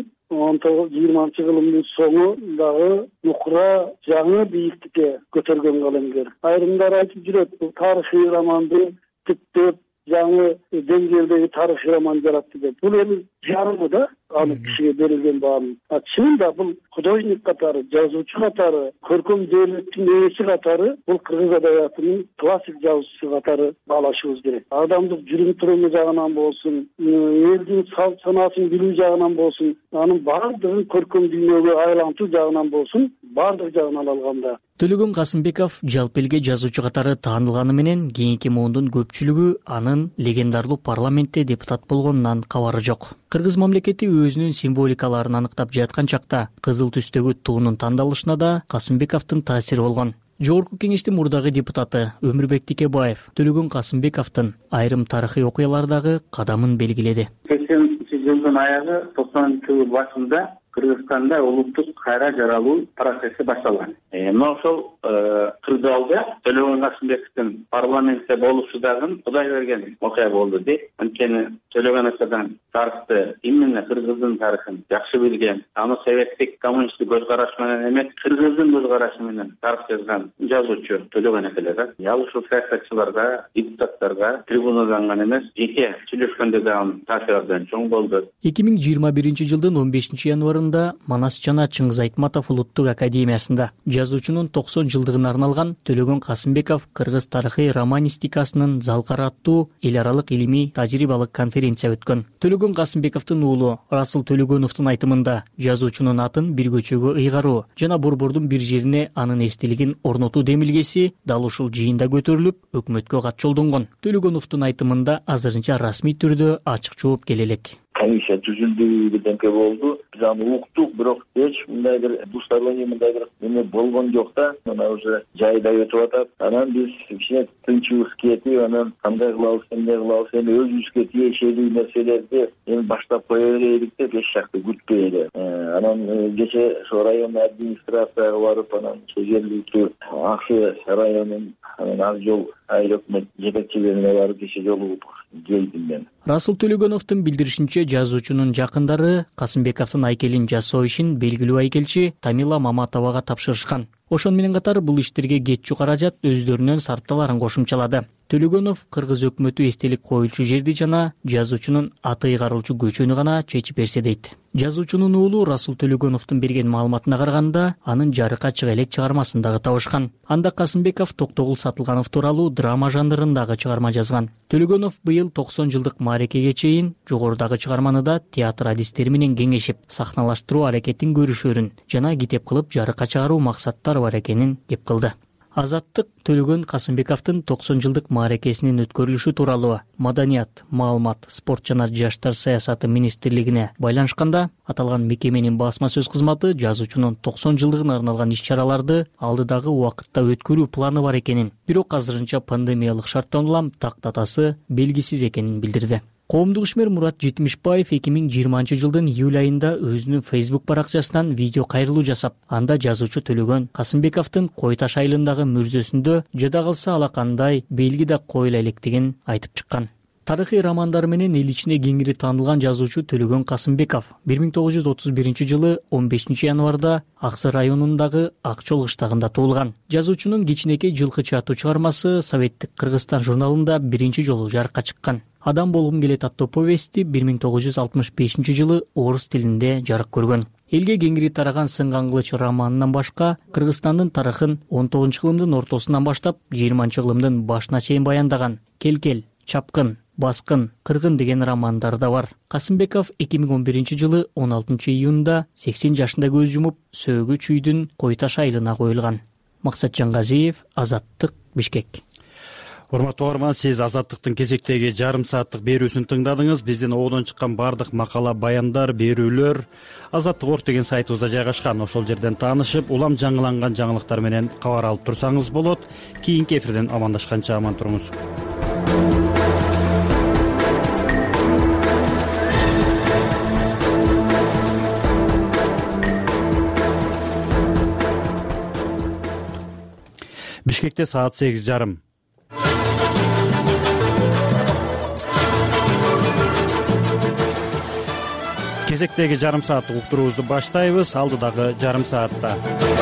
19-20 кылымдын соңундагы нукура жаңы бийиктикке көтөргөн калемгер. Айрымдар айтып жүрөт, бул тарыхый романды типтеп жаңы деңгээлдеги тарыхый роман жаратты деп. Бул эми жарымы да аны кишиге берилген бааны. Чынында бул художник катары, жазуучу катары, көркөм дөөлөттүн ээси катары бул кыргыз адабиятынын классик жазуучусу катары баалашыбыз керек. Адамдык жүрүм-туруму жагынан болсун, элдин салт санаасын билүү жагынан болсун, анын баардыгын көркөм дүйнөгө айлантуу жагынан болсун, баардык жагынан алганда. Төлөгөн Касымбеков жалпы элге жазуучу катары таанылганы менен кийинки муундун көпчүлүгү анын легендарлуу парламентте депутат болгонунан кабары жок. Кыргыз мамлекети өзүнүн символикаларын аныктап жаткан чакта кызыл түстөгү туунун тандалышына да Касымбековдун таасири болгон. Жогорку кеңештин мурдагы депутаты Өмүрбек Тикебаев Төлөгөн Касымбековдун айрым тарыхый окуялардагы кадамын белгиледи. 80-жылдын аягы 90-жылдын башында Кыргызстанда улуттук кайра жаралуу процесси башталган. Мына ошол кырдаалда Төлөгөн Касымбековдун парламентте болушу дагы Кудай берген окуя болду дейт. Анткени Төлөгөн атадан тарыхты, именно Кыргыздын тарыхын жакшы билген, аны советтик коммунисттик көз караш менен эмес, Кыргыздын көз карашы менен тарых жазган жазуучу Төлөгөн акелер. Ал ушул саясатчыларга, депутаттарга трибунадан гана эмес, жеке сүйлөшкөндө дагы таасирден чоң болду. 2021-жылдын 15 январында Манас жана Чыңгыз Айтматов улуттук академиясында жазуучунун 90 жылдыгына арналган Төлөгөн Касымбеков кыргыз тарыхый романистикасынын залкары аттуу эл аралык илимий тажрыйбалык конференция өткөн. Төлөгөн Касымбековдун уулу Расул Төлөгөновдун айтымында жазуучунун атын бир көчөгө ыйгаруу жана борбордун бир жерине анын эстелигин орнотуу демилгеси дал ушул жыйында көтөрүлүп, өкмөткө кат жолдонгон. Төлөгөновдун айтымында азырынча расмий түрдө ачык жооп келе элек. Комиссия түзүлдү дегенге болду. Биз аны уктук, бирок эч мындай бир двусторонний мындай бир эме болгон жок да. Мына уже жайда өтүп атат. Анан биз кичине тынчыбыз кетип, анан кандай кылабыз, эмне кылабыз, эми өзүбүзгө тиешелүү нерселерди эми баштап кое берелик деп эч жакты күтпөй эле. Анан кече ошо район администрацияга барып, анан ошо жергиликтүү Аксы районунун анан Ак жол айыл өкмөт жетекчилерине барып кече жолугуп келдим мен. Расул Төлөгөновдун билдиришинче, жазуучунун жакындары Касымбековдун айкелин жасоо ишин белгилүү айкелчи Тамила Маматовага тапшырышкан. Ошон менен катар бул иштерге кетчү каражат өздөрүнүн сарпталарын кошумчалады. Төлөгөнов кыргыз өкмөтү эстелик коюлчу жерди жана жазуучунун аты ыйгарылчу көчөнү гана чечип берсе дейт. Жазуучунун уулу Расул Төлөгөновдун берген маалыматына караганда, анын жарыкка чыга элек чыгармасын дагы табышкан. Анда Касымбеков Токтогул Сатылганов тууралуу драма жанрындагы чыгарма жазган. Төлөгөнов быйыл 90 жылдык маарекеге чейин жогорудагы чыгарманы да театр адистери менен кеңешип, сахналаштыруу аракетин көрүшөрүн жана китеп кылып жарыкка чыгаруу максаттары бар экенин кеп кылды. Азаттык Төлөгөн Касымбековдун 90 жылдык маарекесинин өткөрүлүшү тууралуу Маданият, маалымат, спорт жана жаштар саясаты министрлигине байланышканда, аталган мекеменин басма сөз кызматы жазуучунун 90 жылдыгына арналган иш-чараларды алдыдагы убакытта өткөрүү планы бар экенин, бирок азырынча пандемиялык шарттан улам так датасы белгисиз экенин билдирди. Коомдук ишмер Мурат Жетимишбаев 2020 июль айында өзүнүн Facebook баракчасынан видео кайрылуу жасап, анда жазуучу Төлөгөн Касымбековдун Кой Таш айылындагы мүрзөсүндө жада калса алакандай белги да коюла электигин айтып чыккан. Тарыхый романдары менен эл ичине кеңири таанылган жазуучу Төлөгөн Касымбеков 1931 15 январда Аксы районундагы Акчол кыштагында туулган. Жазуучунун Кичинекей жылкычы аттуу чыгармасы Советтик Кыргызстан журналында биринчи жолу жарыкка чыккан. Адам болгум келет аттуу повести 1965 орус тилинде жарык көргөн. Элге кеңири тараган Сынган кылыч романынан башка Кыргызстандын тарыхын 19-кылымдын ортосунан баштап 20-кылымдын башына чейин баяндаган Келкел, Чапкын, Баскын, Кыргын деген романдар да бар. Касымбеков 2011 16 июнда 80 жашында көз жумуп, сөөгү чүйдүн Кой Таш айылына коюлган. Максатжан Газиев, Азаттык, Бишкек. Урматтуу угарман, сиз Азаттыктын кезектеги жарым сааттык берүүсүн тыңдадыңыз. Биздин ободон чыккан бардык макала, баяндар, берүүлөр Азаттык орг деген сайтыбызда жайгашкан. Ошол жерден таанышып, улам жаңыланган жаңылыктар менен кабар алып турсаңыз болот. Кийинки эфирден амандашканча аман туруңуз. Бишкекте саат 8:30. Кезектеги жарым сааттык уктуруубузду баштайбыз. Алдыдагы жарым саатта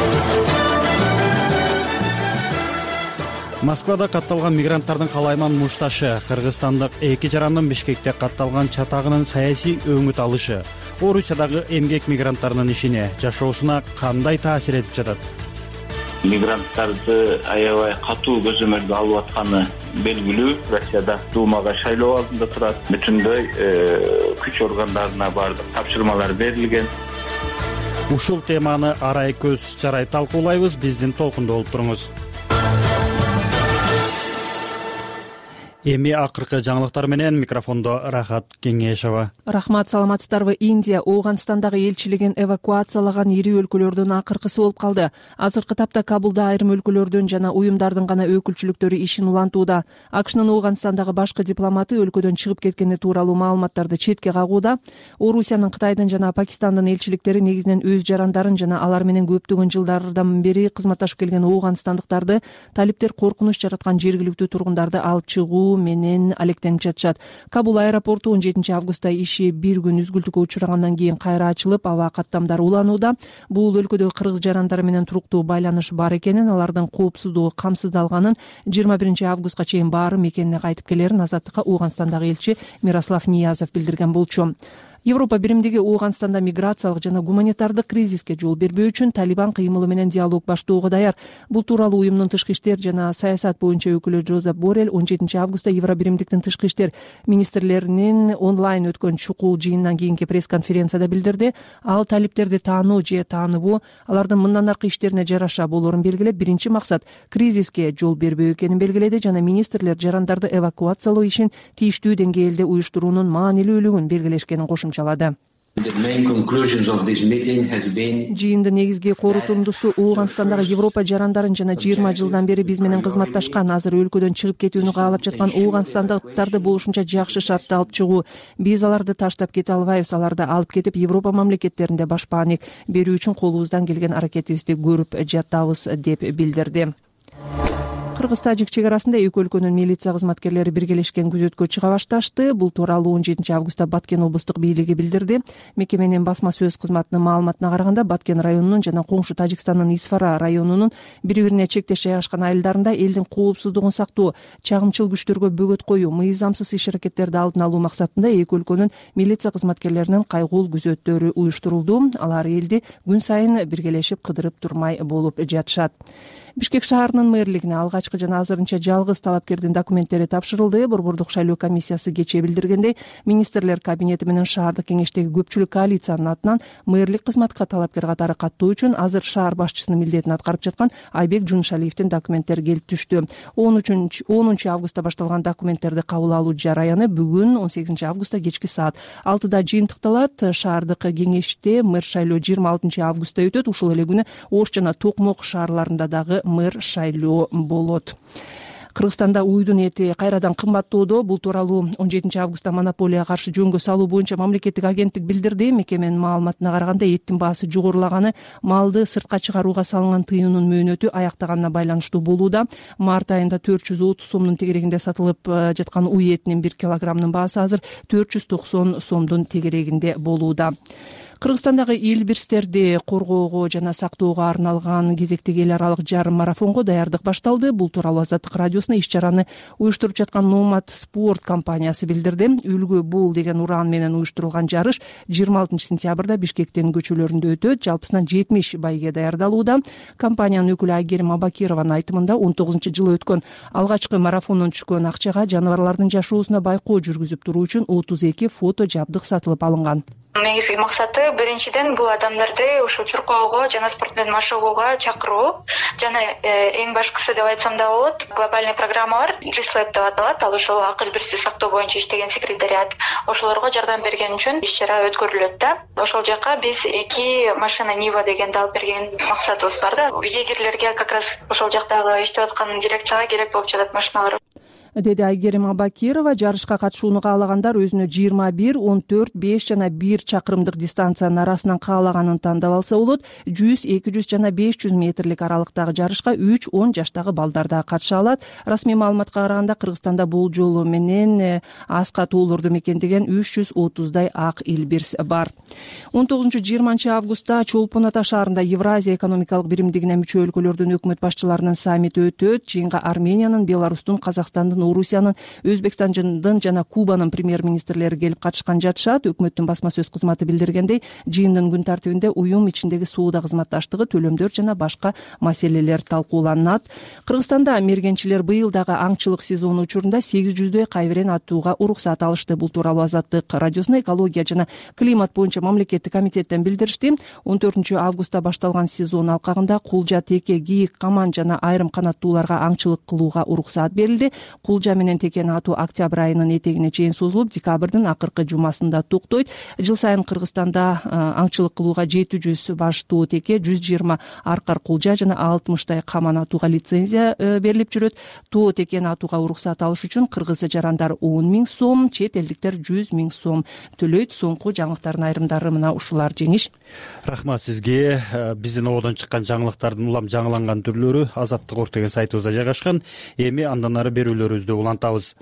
Москвада катталган мигранттардын калайман мушташы, кыргызстандык эки жарандын Бишкекте катталган чатагынын саясий өңүт алышы Орусиядагы эмгек мигранттарынын ишине, жашоосуна кандай таасир этип жатат? Мигранттарды аябай катуу көзөмөлгө алып атканы белгилүү. Россияда Думага шайлоо алдында турат. Бүтүндөй күч органдарына бардык тапшырмалар берилген. Ушул теманы арай көз жарай талкуулайбыз. Биздин толкунда болуп туруңуз. Эми акыркы жаңылыктар менен микрофондо Рахат Кеңешова. Рахмат, саламатсыздарбы? Индия Ооганстандагы элчилигин эвакуациялаган ири өлкөлөрдүн акыркысы болуп калды. Азыркы тапта Кабулда айрым өлкөлөрдүн жана уюмдардын гана өкүлчүлүктөрү ишин улантууда. АКШнын Ооганстандагы башкы дипломаты өлкөдөн чыгып кеткени тууралуу маалыматтарды четке кагууда. Орусиянын, Кытайдын жана Пакистандын элчиликтери негизинен өз жарандарын жана алар менен көптөгөн жылдардан бери кызматташып келген ооганстандыктарды талиптер коркунуч жараткан жергиликтүү тургундарды алып чыгуу менен алектенип жатышат. Кабул аэропорту 17 августта иши бир күн үзгүлтүккө учурагандан кийин кайра ачылып, аба каттамдары уланууда. Бул өлкөдө кыргыз жарандары менен туруктуу байланыш бар экенин, алардын коопсуздугу камсыздалганын, 21 августка чейин баары мекенине кайтып келерин Азаттыкка Ооганстандагы элчи Мирослав Ниязов билдирген болчу. Европа биримдиги Ооганстанда миграциялык жана гуманитардык кризиске жол бербөө үчүн Талибан кыймылы менен диалог баштоого даяр. Бул тууралуу уюмдун тышкы иштер жана саясат боюнча өкүлү Жозеп Боррель 17 августта Евробиримдиктин тышкы иштер министрлеринин онлайн өткөн чукул жыйынынан кийинки пресс-конференцияда билдирди. Ал талиптерди таануу же тааныбоо алардын мындан аркы иштерине жараша болорун белгилеп, биринчи максат кризиске жол бербөө экенин белгиледи жана министрлер жарандарды эвакуациялоо ишин тийиштүү деңгээлде уюштуруунун маанилүүлүгүн белгилешкенин кошумчалады. Жыйындын негизги корутундусу Ооганстандагы Европа жарандарын жана 20 жылдан бери биз менен кызматташкан, азыр өлкөдөн чыгып кетүүнү каалап жаткан ооганстандыктарды болушунча жакшы шартта алып чыгуу. Биз аларды таштап кете албайбыз, аларды алып кетип Европа мамлекеттеринде башпаанек берүү үчүн колубуздан келген аракетибизди көрүп жатабыз деп билдирди. Кыргыз-Тажик чек арасында эки өлкөнүн милиция кызматкерлери биргелешкен күзөткө чыга башташты. Бул тууралуу 17 августта Баткен облустук бийлиги билдирди. Мекеменин басма сөз кызматынын маалыматына караганда, Баткен районунун жана коңшу Тажикстандын Исфара районунун бири-бирине чектеш жайгашкан айылдарында элдин коопсуздугун сактоо, чагымчыл күчтөргө бөгөт коюу, мыйзамсыз иш-аракеттерди алдын алуу максатында эки өлкөнүн милиция кызматкерлеринин кайгуул күзөттөрү уюштурулду. Алар элди күн сайын биргелешип кыдырып турмай болуп жатышат. Бишкек шаарынын мэрлигине алгачкы жана азырынча жалгыз талапкердин документтери тапшырылды. Борбордук шайлоо комиссиясы кечээ билдиргендей, министрлер кабинети менен шаардык кеңештеги көпчүлүк коалициянын атынан мэрлик кызматка талапкер катары каттоо үчүн азыр шаар башчысынын милдетин аткарып жаткан Айбек Жуншалиевдин документтери келип түштү. 10 августта башталган документтерди кабыл алуу жараяны бүгүн 18 августта кечки саат 6да жыйынтыкталат. Шаардык кеңеште мэр шайлоо 26 августта өтөт. Ушул эле күнү Ош жана Токмок шаарларында дагы мэр шайлоо болот. Кыргызстанда уйдун эти кайрадан кымбаттоодо. Бул тууралуу 17 августта монополияга каршы жөнгө салуу боюнча мамлекеттик агенттик билдирди. Мекеменин маалыматына караганда эттин баасы жогорулаганы малды сыртка чыгарууга салынган тыюунун мөөнөтү аяктаганына байланыштуу болууда. Март айында 430 сомдун тегерегинде сатылып жаткан уй этинин 1 килограммынын баасы азыр 490 сомдун тегерегинде болууда. Кыргызстандагы илбирстерди коргоого жана сактоого арналган кезектеги эл аралык жарым марафонго даярдык башталды. Бул тууралуу Азаттык радиосуна иш-чараны уюштуруп жаткан Номад спорт компаниясы билдирди. Үлгү бул деген уран менен уюштурулган жарыш 26 сентябрда Бишкектин көчөлөрүндө өтөт. Жалпысынан 70 байге даярдалууда. Компаниянын өкүлү Айгерим Абакированын айтымында 19-жылы өткөн алгачкы марафондон түшкөн акчага жаныбарлардын жашоосуна байкоо жүргүзүп туруу үчүн 32 фото жабдык сатылып алынган. Негизги максаты биринчиден бул адамдарды ушул чуркоого жана спорт менен машыгууга чакыруу жана эң башкысы деп айтсам да болот, глобальный программа бар, Грислэп деп аталат. Ал ошол акыл бирси сактоо боюнча иштеген секретариат. Ошолорго жардам берген үчүн иш-чара өткөрүлөт да. Ошол жака биз 2 машина Нива дегенди алып берген максатыбыз бар да. Егерлерге как раз ошол жактагы иштеп аткан дирекцияга керек болуп жатат машиналар, деди Айгерим Абакирова. Жарышка катышууну каалагандар өзүнө 21, 14, 5 жана 1 чакырымдык дистанциянын арасынан каалаганын тандап алса болот. 100, 200 жана 500 метрлик аралыктагы жарышка 3-10 жаштагы балдар да катыша алат. Расмий маалыматка караганда Кыргызстанда бул жолу менен аска тоолорду мекендеген 330дай ак илбирс бар. 19-20 августта Чолпон Ата шаарында Евразия экономикалык биримдигине мүчө өлкөлөрдүн өкмөт башчыларынын саммити өтөт. Жыйынга Армениянын, Беларустун, Казакстандын, Орусиянын, Өзбекстандын жана Кубанын премьер-министрлери келип катышкан жатышат. Өкмөттүн басма сөз кызматы билдиргендей, жыйындын күн тартибинде уюм ичиндеги соода кызматташтыгы, төлөмдөр жана башка маселелер талкууланат. Кыргызстанда мергенчилер быйыл дагы аңчылык сезону учурунда 800дөй кайберен атууга уруксат алышты. Бул тууралуу Азаттык радиосуна экология жана климат боюнча мамлекеттик комитеттен билдиришти. 14 августта башталган сезон алкагында кулжа, теке, кийик, каман жана айрым канаттууларга аңчылык кылууга уруксат берилди. Кулжа менен текени атуу октябрь айынын этегине чейин созулуп, декабрдын акыркы жумасында токтойт. Жыл сайын Кыргызстанда аңчылык кылууга 700 баш тоо теке, 120 аркар кулжа жана 60 каман атууга лицензия берилип жүрөт. Тоо текени атууга уруксат алыш үчүн кыргыз жарандар 10 000 сом, чет элдиктер 100 000 сом төлөйт. Соңку жаңылыктардын айрымдары мына ушулар. Жеңиш. Рахмат сизге. Биздин ободон чыккан жаңылыктардын улам жаңыланган түрлөрү Азаттык деген сайтыбызда жайгашкан. Эми андан ары берүүлөрүбүздү улантабыз.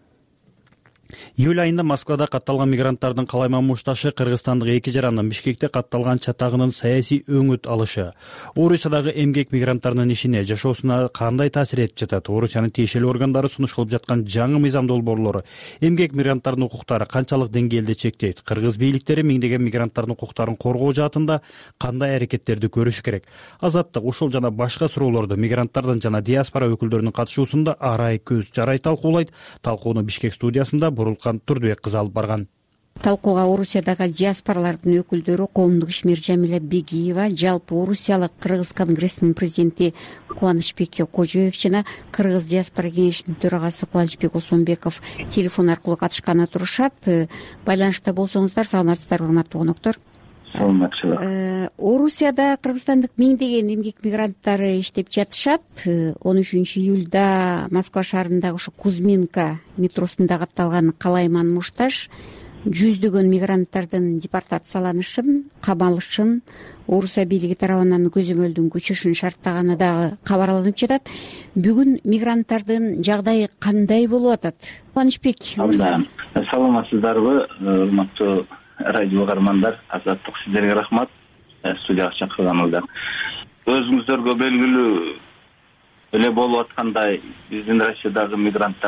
Июль айында Москвада катталган мигранттардын калайма мушташы кыргызстандык эки жарандын Бишкекте катталган чатагынын саясий өңүт алышы Орусиядагы эмгек мигранттарынын ишине, жашоосуна кандай таасир этип жатат? Орусиянын тиешелүү органдары сунуш кылып жаткан жаңы мыйзам долбоорлору эмгек мигранттарынын укуктары канчалык деңгээлде чектейт? Кыргыз бийликтери миңдеген мигранттардын укуктарын коргоо жаатында кандай аракеттерди көрүшү керек? Азаттык ушул жана башка суроолорду мигранттардын жана диаспора өкүлдөрүнүн катышуусунда арай көз жарай талкуулайт. Талкууну Бишкек студиясында Бурулкан Турдубек кызы алып барган. Талкууга Орусиядагы диаспоралардын өкүлдөрү, коомдук ишмер Жамиля Бегиева, жалпы Орусиялык Кыргыз конгрессинин президенти Кубанычбек Кожоев жана Кыргыз диаспора кеңешинин төрагасы Кубанычбек Осмонбеков телефон аркылуу катышканы турушат. Байланышта болсоңуздар, саламатсыздарбы урматтуу коноктор? Саламатчылык. Орусияда кыргызстандык миңдеген эмгек мигранттары иштеп жатышат. 13 июлда Москва шаарындагы ушу Кузьминка метросунда катталган калайман мушташ жүздөгөн мигранттардын депортацияланышын, камалышын Орусия бийлиги тарабынан көзөмөлдүн күчөшүн шарттаганы дагы кабарланып жатат. Бүгүн мигранттардын жагдайы кандай болуп атат? Кубанычбек мырза. Саламатсыздарбы, урматтуу радио каармандар? Азаттык, сиздерге рахмат студияга чакырганыңыздар. Өзүңүздөргө белгилүү эле болуп аткандай, биздин Россиядагы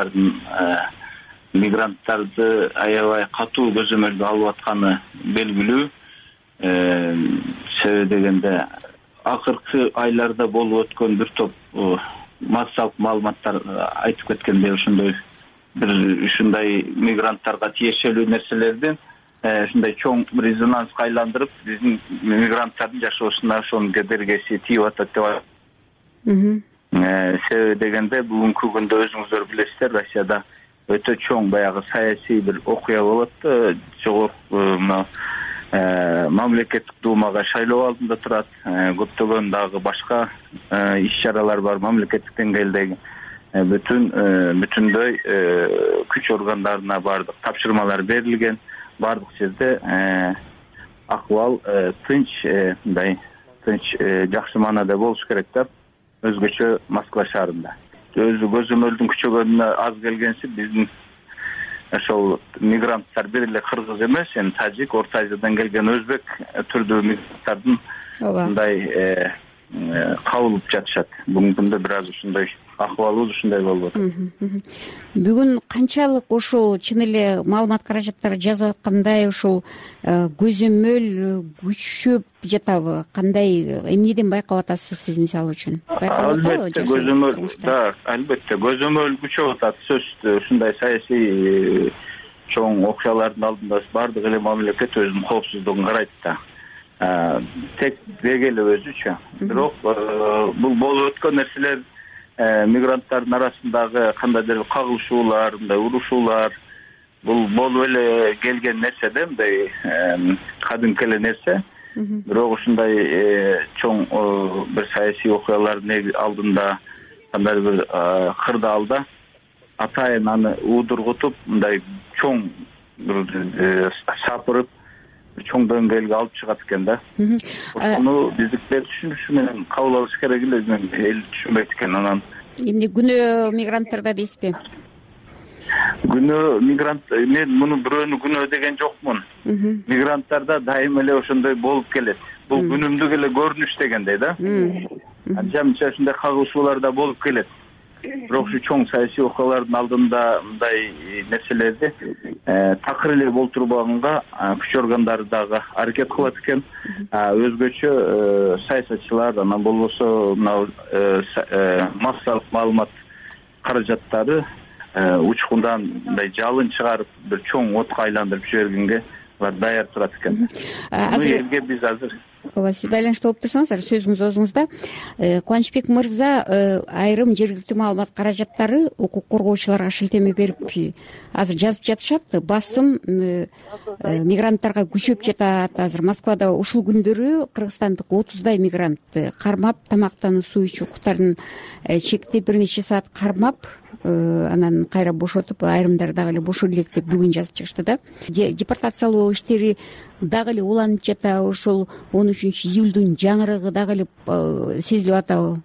мигранттарды аябай катуу көзөмөлгө алып атканы белгилүү. Себеби дегенде акыркы айларда болуп өткөн бир топ массалык маалыматтар айтып кеткендей, ушундай мигранттарга тиешелүү нерселердин ушундай чоң резонанска айландырып, биздин мигранттардын жашоосуна ошонун кедергиси тийип атат деп айтам. Себеби дегенде бүгүнкү күндө өзүңүздөр билесиздер, Россияда өтө чоң баягы саясий бир окуя болот. Жогорку мамлекеттик думага шайлоо алдында турат. Көптөгөн дагы башка иш-чаралар бар мамлекеттик деңгээлдеги. бүтүндөй күч органдарына бардык тапшырмалар берилген. Бардык жерде акыбал тынч, мындай тынч, жакшы маанада болуш керек деп өзгөчө Москва шаарында. Өзү көзөмөлдүн күчөгөнүнө аз келгенси биздин ошол мигранттар бир эле кыргыз эмес, эми тажик, Орто Азиядан келген өзбек түрдүү мигранттардын мындай кабылып жатышат. Бүгүнкү күндө бир аз ушундай акыбалыбыз ушундай болуп атат. Бүгүн канчалык ошол чын эле маалымат каражаттары жазып аткандай ошол көзөмөл күчөп жатабы? Кандай эмнеден байкап атасыз сиз мисалы үчүн? Албетте көзөмөл күчөп атат, сөзсүз. Ушундай саясий чоң окуялардын алдында бардык эле мамлекет өзүнүн коопсуздугун карайт да. Тек деги эле өзүчө. Бирок бул болуп өткөн нерселер мигранттардын арасындагы кандайдыр кагылышуулар, мындай урушуулар, бул болуп эле келген нерсе да, мындай кадимки эле нерсе. Бирок ушундай чоң бир саясий окуялардын алдында кандайдыр бир кырдаалда атайын аны уудургутуп, мындай чоң сапырып чоң деңгээлге алып чыгат экен да. Ошону биздиктер түшүнүшү менен кабыл алыш керек эле, эл түшүнбөйт экен. Анан эмне күнөө мигранттарда дейсизби? Күнөө мигрант, мен муну бирөөнү күнөө деген жокмун. Мигранттарда дайым эле ошондой болуп келет. Бул күнүмдүк эле көрүнүш дегендей да. Анча-мынча ушундай кагылышуулар да болуп келет. Бирок ушу чоң саясий окуялардын алдында мындай нерселерди такыр эле болтурбаганга күч органдары дагы аракет кылат экен. Өзгөчө саясатчылар, анан болбосо мына массалык маалымат каражаттары учкундан мындай жалын чыгарып бир чоң отко айландырып жибергенге даяр турат экен. Элге биз азыр ооба, сиз байланышта болуп турсаңыз, сөзүңүз оозуңузда. Кубанычбек мырза айрым жергиликтүү маалымат каражаттары укук коргоочуларга шилтеме берип азыр жазып жатышат. Басым мигранттарга күчөп жатат. Азыр Москвада ушул күндөрү кыргызстандык 30дай мигрант кармап, тамактануу, суу ичүү укуктарын чектеп бир нече саат кармап, анан кайра бошотуп, айрымдары дагы эле бошо элек деп бүгүн жазып чыгышты да. Депортациялоо иштери дагы эле уланып жата. Ошол 13-июлдун жаңырыгы дагы эле сезилип атабы?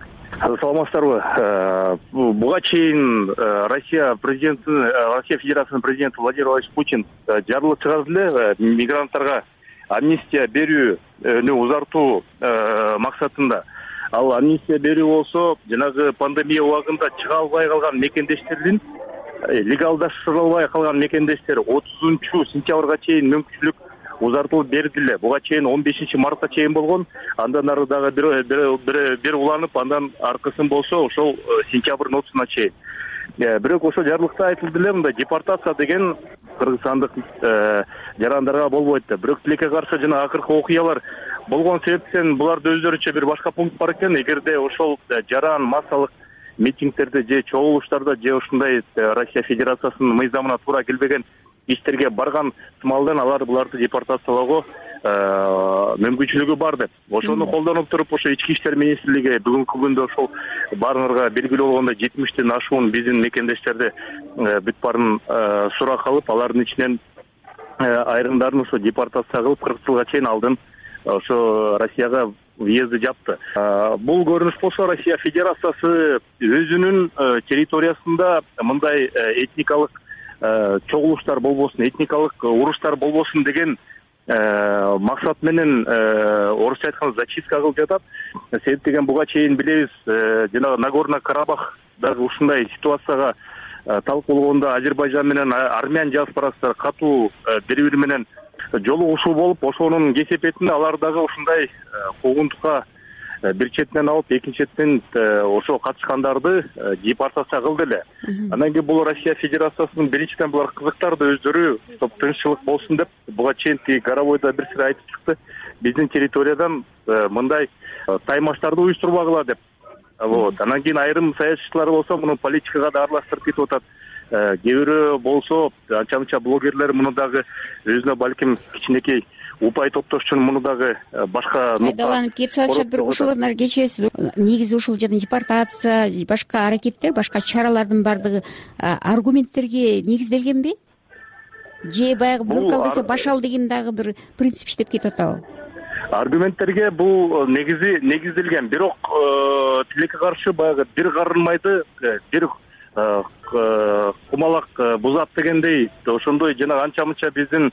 Саламатсыздарбы? Буга чейин Россия Федерациясынын президенти Владимир Владимирович Путин жарлык чыгарды эле мигранттарга амнистия берүүнү узартуу максатында. Ал амнистия берүү болсо, жанагы пандемия убагында чыга албай калган мекендештердин, легалдаштырылбай калган мекендештер 30 сентябрга чейин мүмкүнчүлүк узартылып бердиле. Буга чейин 15 мартка чейин болгон. Андан ары дагы бир уланып, андан аркысын болсо ошол сентябрдын 30-на чейин. Бирок ошо жарлыкта айтылды эле, мындай депортация деген кыргызстандык жарандарга болбойт деп. Бирок тилекке каршы жана акыркы окуялар болгон себептен буларды өздөрүнчө бир башка пункт бар экен. Эгерде ошол жаран массалык митингдерде же чогулуштарда же ушундай Россия Федерациясынын мыйзамына туура келбеген иштерге барган сымалдан алар буларды депортациялоого мүмкүнчүлүгү бар деп. Ошону колдонуп туруп, ошо ички иштер министрлиги бүгүнкү күндө ошол баарыңарга белгилүү болгондой 70тен ашуун биздин мекендештерди бүт баарын сурак алып, алардын ичинен айрымдарын ошо депортация кылып 40 жылга чейин алдын ошо Россияга въезди жапты. Бул көрүнүш болсо Россия Федерациясы өзүнүн территориясында мындай этникалык чогулуштар болбосун, этникалык уруштар болбосун деген максат менен орусча айтканда зачистка кылып жатат. Себеп деген буга чейин билебиз, жанагы Нагорный Карабах дагы ушундай ситуацияга талк болгондо Азербайжан менен армян диаспорасы катуу бири-бири менен жолугушуу болуп, ошонун кесепетинде алар дагы ушундай куугунтукка бир четинен алып, экинчи четинен ошо катышкандарды депортация кылды эле. Андан кийин бул Россия Федерациясынын биринчиден булар кызыктарды өздөрү тынччылык болсун деп, буга чейин тиги Горовойдо бир сыйра айтып чыкты. Биздин территориядан мындай таймаштарды уюштурбагыла деп. Вот. Анан кийин айрым саясатчылар болсо муну политикага да аралаштырып кетип атат. кээ бирөө болсо анча мынча блогерлер муну дагы өзүнө балким кичинекей упай топтош үчүн муну дагы башка пайдаланып кетип атышат. Бирок ошолорду кечиресиз, негизи ушул жана депортация, башка аракеттер, башка чаралардын баардыгы аргументтерге негизделгенби? Же баягы бөлк ал десе баш ал деген дагы бир принцип иштеп кетип атабы? Аргументтерге бул негизделген, бирок тилекке каршы баягы бир карын майды бир кумалак бузат дегендей ошондой жана анча мынча биздин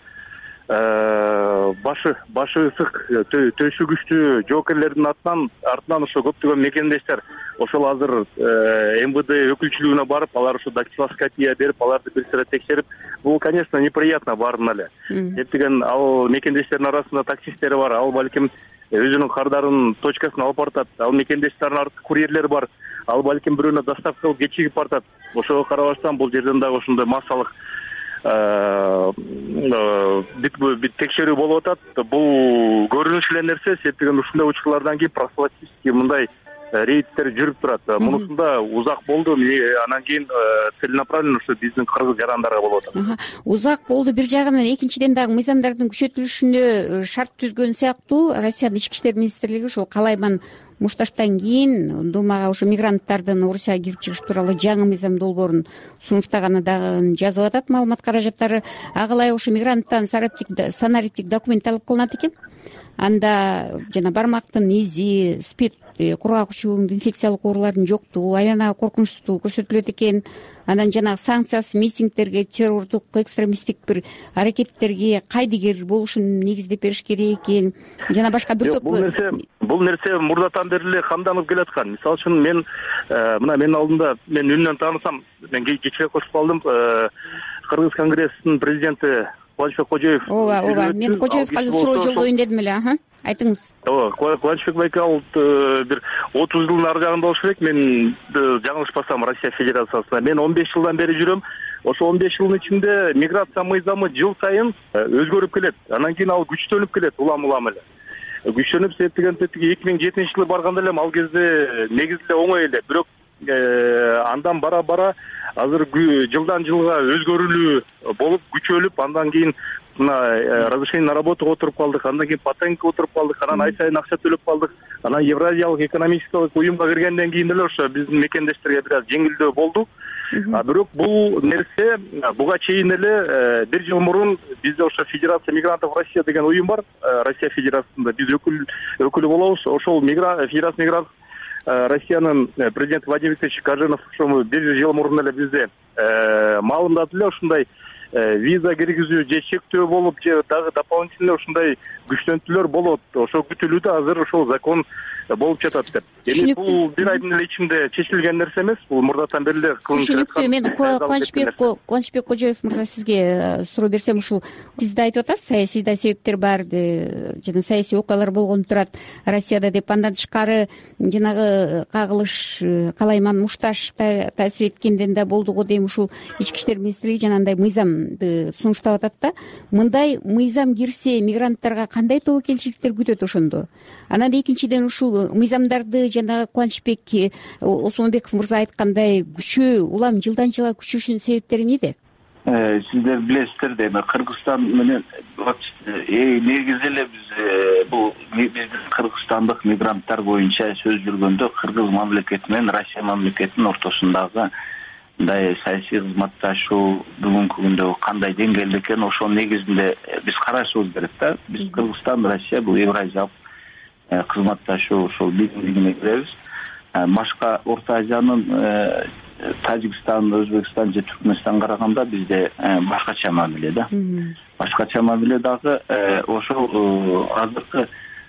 башы ысык төшү күчтүү жоокерлердин артынан ошо көптөгөн мекендештер ошол азыр МВД өкүлчүлүгүнө барып, алар ушу дактилоскопия берип, аларды бир сыйра текшерип, бул, конечно, неприятно баарына эле. Эптеген ал мекендештердин арасында таксисттери бар, ал балким өзүнүн кардарын точкасына алып бартат, ал мекендештердин артында курьерлер бар, ал балким бирөөнө доставка кылып кечигип бартат. Ошого карабастан бул жерден дагы ошондой массалык бүт текшерүү болуп атат. Бул көрүнүш эле нерсе, себептен ушундай учурлардан кийин профилактический мындай рейдтер жүрүп турат. Мунусунда узак болду, анан кийин целенаправленно ушу биздин кыргыз жарандарга болуп атат. Узак болду бир жагынан, экинчиден дагы мыйзамдардын күчөтүлүшүнө шарт түзгөн сыяктуу Россиянын ички иштер министрлиги ушул Калайман Мушташтан кийин Думага ушу мигранттардын Орусияга кирип чыгыш тууралуу жаңы мыйзам долбоорун сунуштаганы дагы жазып атат. Маалымат каражаттары агылай ушу мигранттан санариптик документ талап кылынат экен. Анда жана бармактын изи, спид, кургак учугундуу инфекциялык оорулардын жоктугу, аянага коркунучтуу көрсөтүлөт экен. Анан жанагы санкциясы митингдерге, террордук, экстремисттик бир аракеттерге кайдыгер болушун негиздеп бериш керек экен. Жана башка бир топ бул нерсе мурдатан бери эле камданып келаткан. Мисалы үчүн мен мына менин алдымда, мен үнүнөн таанысам, мен кечээ кошуп калдым, Кыргыз конгрессинин президенти Кубанычбек Кожоев. Ооба, мен Кожоевго суроо жолдоюн дедим эле, айтыңыз. Ооба, Кубанычбек байке ал бир 30 жылдын ары жагында болуш керек. Мен жаңылышпасам Россия Федерациясында. Мен 15 жылдан бери жүрөм. Ошо 15 жылдын ичинде миграция мыйзамы жыл сайын өзгөрүп келет. Анан кийин ал күчтөнүп келет, улам эле. Күчтөнүп, себептен 2007-жылы барганда эле ал кезде негизи эле оңой эле. Бирок андан бара азыр жылдан жылга өзгөрүүлүү болуп, күчөлүп, андан кийин мына разрешение на работу отуруп калдык, андан кийин патентке отуруп калдык, анан ай сайын акча төлөп калдык. Анан Евразиялык экономический уюмга киргенден кийин эле ошо биздин мекендештерге бир аз жеңилдөө болду. Бирок бул нерсе буга чейин эле бир жыл мурун бизде ошо Федерация мигрантов Россия деген уюм бар, Россия Федерациясында биз өкүлү болобуз. Ошол Федерация мигрантов Россиянын президенти Владимир Викторович Кажинов ошо бир жыл мурун эле бизде маалымдады эле, ушундай виза киргизүү же чектөө болуп, же дагы дополнительный ушундай күчтөнтүүлөр болот. Ошо күтүлүүдө азыр ошол закон болуп жатат деп. Эми бул бир айдын эле ичинде чечилген нерсе эмес, бул мурдатан бери эле түшүнүктүү. Мен Кубанычбек Кожоев мырза, сизге суроо берсем, ушул сиз да айтып атасыз, саясий да себептер бар, жана саясий окуялар болгон турат Россияда деп. Андан тышкары жанагы кагылыш Калайман Мушташ таасир эткенден да болду го дейм. Ушул ички иштер министрлиги жанагындай мыйзамды сунуштап атат да. Мындай мыйзам кирсе мигранттарга кандай тобокелчиликтер күтөт ошондо? Анан экинчиден ушул мыйзамдарды жана Кубанычбек Осмонбеков мырза айткандай улам жылдан жылга күчөшүнүн себептери эмнеде? Сиздер билесиздер да, эми Кыргызстан менен негизи эле биз бул биздин кыргызстандык мигранттар боюнча сөз жүргөндө Кыргыз мамлекети менен Россия мамлекетинин ортосундагы мындай саясий кызматташуу бүгүнкү күндө кандай деңгээлде экен, ошол негизинде биз карашыбыз керек да. Биз Кыргызстан, Россия бул Евразиялык кызматташуу ошол биримдигине киребиз. Башка Орто Азиянын Тажикстан, Өзбекстан же Түркмөнстанга караганда бизде башкача мамиле да. Башкача мамиле дагы ошол азыркы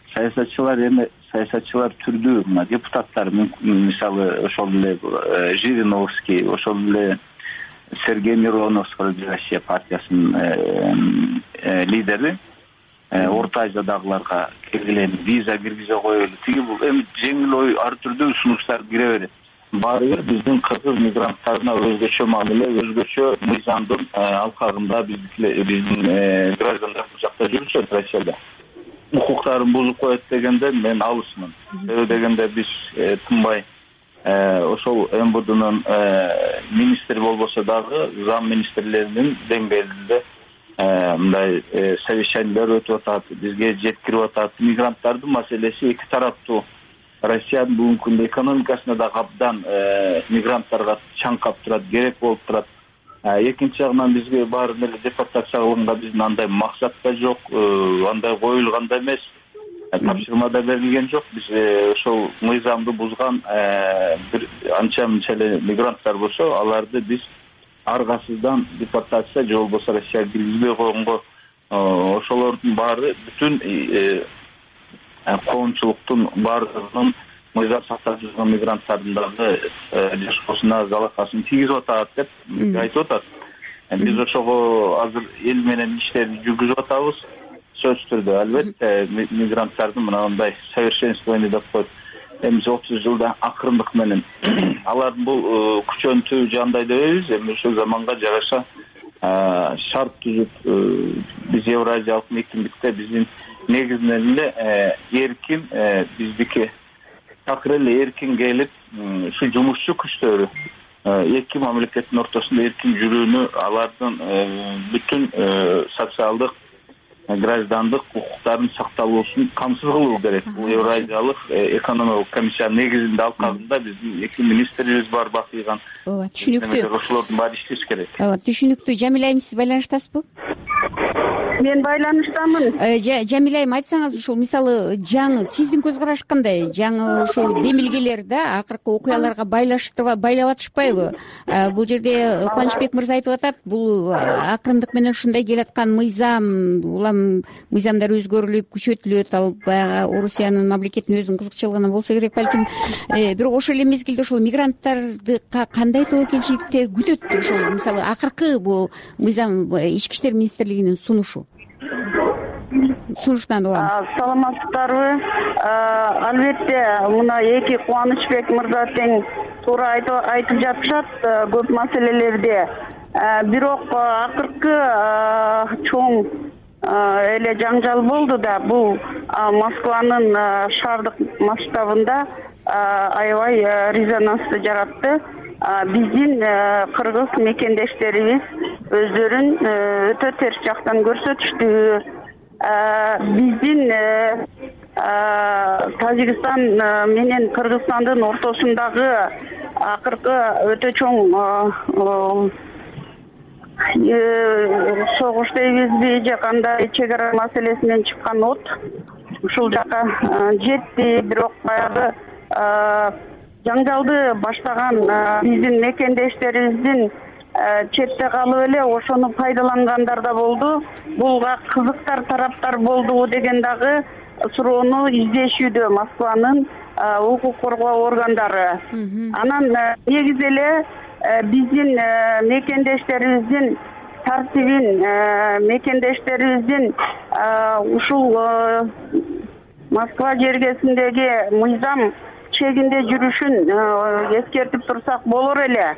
саясатчылар түрдүү, мына депутаттар, мисалы ошол эле Жириновский, ошол эле Сергей Миронов, Россия партиясынын лидери, Орто Азиядагыларга келгиле виза киргизе коелу, тиги бул эми жеңил ой ар түрдүү сунуштар кире берет. Баары биздин кыргыз мигранттарына өзгөчө мамиле, өзгөчө мыйзамдын алкагында биздин граждандар бул жакта жүрүшөт Россияда. Укуктарын бузуп коет дегенде мен алысмын. Себеби дегенде биз тынбай ошол МВДнын министри болбосо дагы зам министрлеринин деңгээлинде мындай совещаниялар өтүп атат, бизге жеткирип атат. Мигранттардын маселеси эки тараптуу. Россиянын бүгүнкү күндө экономикасына да абдан мигранттарга чаңкап турат, керек болуп турат. Экинчи жагынан бизге баарын эле депортация кылганга биздин андай максат да жок, андай коюлган да эмес, тапшырма да берилген жок. Биз ошол мыйзамды бузган бир анча мынча эле мигранттар болсо, аларды биз аргасыздан депортация же болбосо Россияга киргизбей койгонго, ошолордун баары бүтүн коомчулуктун баардыгынын мыйзам сактап жүргөн мигранттардын дагы жашоосуна залалын тийгизип атат деп айтып атат. Биз ошого азыр эл менен иштерди жүргүзүп атабыз. Сөзсүз түрдө албетте мигранттардын мындай совершенствование деп коет. Эми 30 жылда акырындык менен алардын бул күчөнтүү жандай дебейбиз. Эми ошол заманга жараша шарт түзүп биз Евразиялык мектептикте биздин негизинен эле эркин биздики такыр эле эркин келип ушу жумушчу күчтөрү эки мамлекеттин ортосунда эркин жүрүүнү, алардын бүтүн социалдык граждандык укуктарын сакталуусун камсыз кылуу керек. Бул Евразиялык экономикалык комиссиянын негизинде алкагында биздин эки министрибиз бар, бакыйган. Ооба, түшүнүктүү. Ошолордун баары иштеш керек. Ооба, түшүнүктүү. Жамиля айым, сиз байланыштасызбы? Мен байланыштамын. Жамиля айым, айтсаңыз, ушул мисалы жаңы сиздин көз караш кандай? Жаңы ушул демилгелер да акыркы окуяларга байлап атышпайбы? Бул жерде Кубанычбек мырза айтып атат, бул акырындык менен ушундай келаткан мыйзам, улам мыйзамдар өзгөрүлүп, күчөтүлөт, ал баягы Орусиянын мамлекеттин өзүнүн кызыкчылыгына болсо керек балким. Бирок ошол эле мезгилде ошол мигранттарды кандай тобокелчиликтер күтөт? Ошол мисалы акыркы бул мыйзам ички иштер министрлигинин сунуштан улам. Саламатсыздарбы? Албетте мына эки Кубанычбек мырза тең туура айтып жатышат көп маселелерде. Бирок акыркы чоң эле жаңжал болду да, бул Москванын шаардык масштабында аябай резонансты жаратты. Биздин кыргыз мекендештерибиз өздөрүн өтө терс жактан көрсөтүштү. Биздин Тажикстан менен Кыргызстандын ортосундагы акыркы өтө чоң согуш дейбизби же кандай чек ара маселесинен чыккан от ушул жака жетти. Бирок баягы жаңжалды баштаган биздин мекендештерибиздин четте калып эле ошону пайдалангандар да болду. Булга кызыктар тараптар болдубу деген дагы суроону издешүүдө Москванын укук коргоо органдары. Анан негизи эле биздин мекендештерибиздин тартибин, мекендештерибиздин ушул Москва жергесиндеги мыйзам чегинде жүрүшүн эскертип турсак болор эле.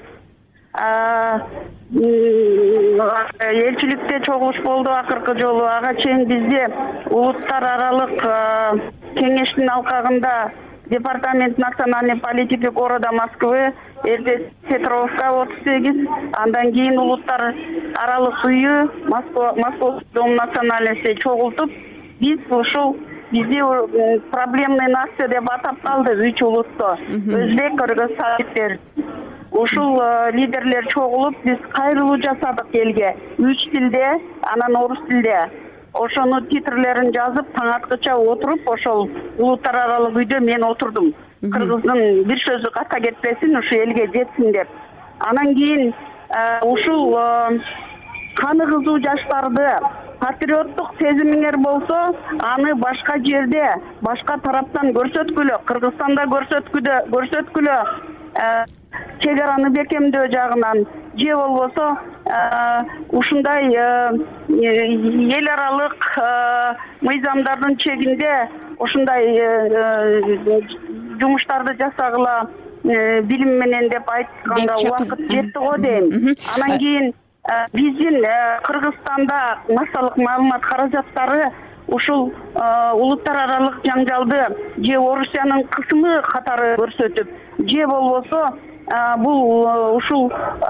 Элчиликте чогулуш болду акыркы жолу. Ага чейин бизде улуттар аралык кеңештин алкагында Департамент национальной политики города Москвы, Петровка 38, андан кийин улуттар аралык үйү Москва дом национальности чогултуп, биз ушул бизди проблемный нация деп атап калды 3 улутто. Өзбек, кыргыз, тажиктер. Ушул лидерлер чогулуп, биз кайрылуу жасадык элге. 3 тилде, анан орус тилде. Ошону титрлерин жазып, таң аткыча отуруп, ошол улуттар аралык үйдө мен отурдум. Кыргыздын бир сөзү ката кетпесин, ушу элге жетсин деп. Анан кийин ушул каны кызуу жаштарды патриоттук сезимиңер болсо, аны башка жерде, башка тараптан көрсөткүлө, Кыргызстанда көрсөткүлө, чек араны бекемдөө жагынан, же болбосо ушундай эл аралык мыйзамдардын чегинде ушундай жумуштарды жасагыла билим менен деп айтканга убакыт жетти го дейм. Анан кийин биздин Кыргызстанда массалык маалымат каражаттары ушул улуттар аралык жаңжалды же Орусиянын кысымы катары көрсөтүп, же болбосо бул ушул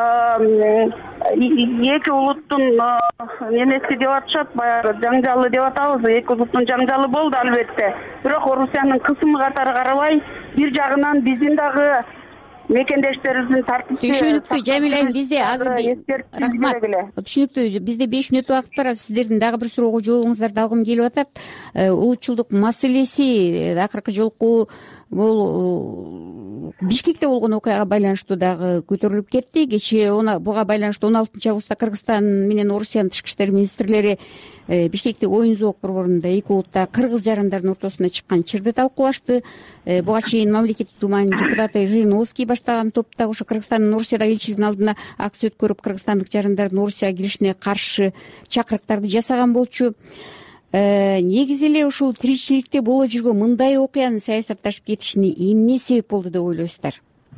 эки улуттун немеси деп атышат, баягы жаңжалы деп атабыз. Эки улуттун жаңжалы болду албетте. Бирок Орусиянын кысымы катары карабай, бир жагынан биздин дагы мекендештерибиздин тартипти түшүнүктүү. Жамиля айым, бизде азыр рахмат. Түшүнүктүү. Бизде 5 мүнөт убакыт бар. Сиздердин дагы бир суроого жообуңуздарды алгым келип атат. Улутчулдук маселеси акыркы жолку бул Бишкекте болгон окуяга байланыштуу дагы көтөрүлүп кетти. Кечээ буга байланыштуу 16-августта Кыргызстан менен Орусиянын тышкы иштер министрлери Бишкектеги оюн-зоок борборунда эки улутта кыргыз жарандардын ортосуна чыккан чырды талкуулашты. Буга чейин мамлекеттик думанын депутаты Жириновский баштаган топта ошо Кыргызстандын Орусиядагы элчилигинин алдына акция өткөрүп, кыргызстандык жарандардын Орусияга киришине каршы чакырыктарды жасаган болчу. Негизи эле ушул тиричиликте боло жүргөн мындай окуянын саясатташып кетишине эмне себеп болду деп ойлойсуздар?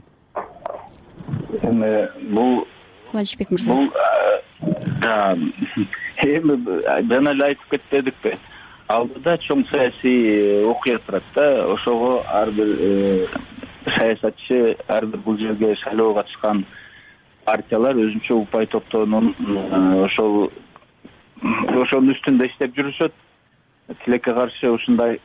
Бул Кубанычбек мырза. Бул эми жана эле айтып кетпедикпи? Алдыда чоң саясий окуя турат да. Ошого ар бир саясатчы, ар бир бул жерге шайлоого катышкан партиялар өзүнчө упай топтоонун ошонун үстүндө иштеп жүрүшөт. Тилекке каршы ушундай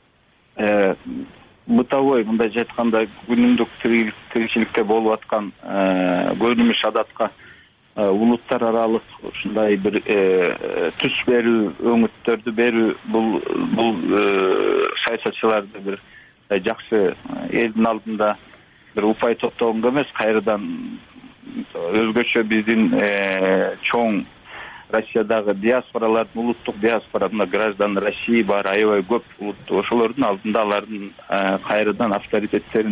бытовой, мындай айтканда күнүмдүк тиричиликте болуп аткан көрүнүш адатка улуттар аралык ушундай бир түс берүү, өңүттөрдү берүү бул саясатчыларды бир жакшы элдин алдында бир упай топтогонго эмес, кайрадан өзгөчө биздин чоң Россиядагы диаспоралардын, улуттук диаспора, мына граждан России бар, аябай көп улут, ошолордун алдында алардын кайрадан авторитеттерин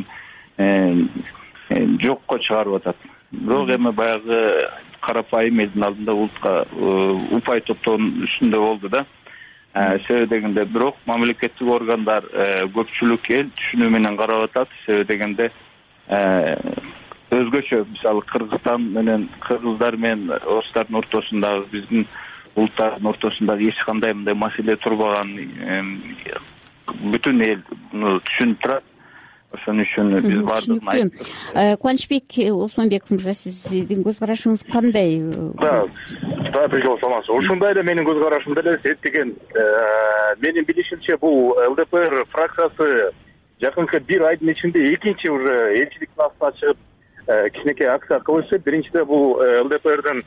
жокко чыгарып атат. Бирок эми баягы карапайым элдин алдында улутка упай топтоонун үстүндө болду да. Себеби дегенде бирок мамлекеттик органдар көпчүлүк эл түшүнүү менен карап атат. Себеби дегенде өзгөчө мисалы Кыргызстан менен кыргыздар менен орустардын ортосундагы, биздин улуттардын ортосундагы эч кандай мындай маселе турбаган бүтүн эл түшүнүп турат. Ошон үчүн биз бардыгын айттык. Кубанычбек Осмонбеков мырза, сиздин көз карашыңыз кандай? Ушундай эле менин көз карашым деле. Деген менин билишимче бул ЛДПР фракциясы жакынкы бир айдын ичинде экинчи уже элчиликтин астына чыгып кичинекей акция кылышты. Биринчиде бул ЛДПРдин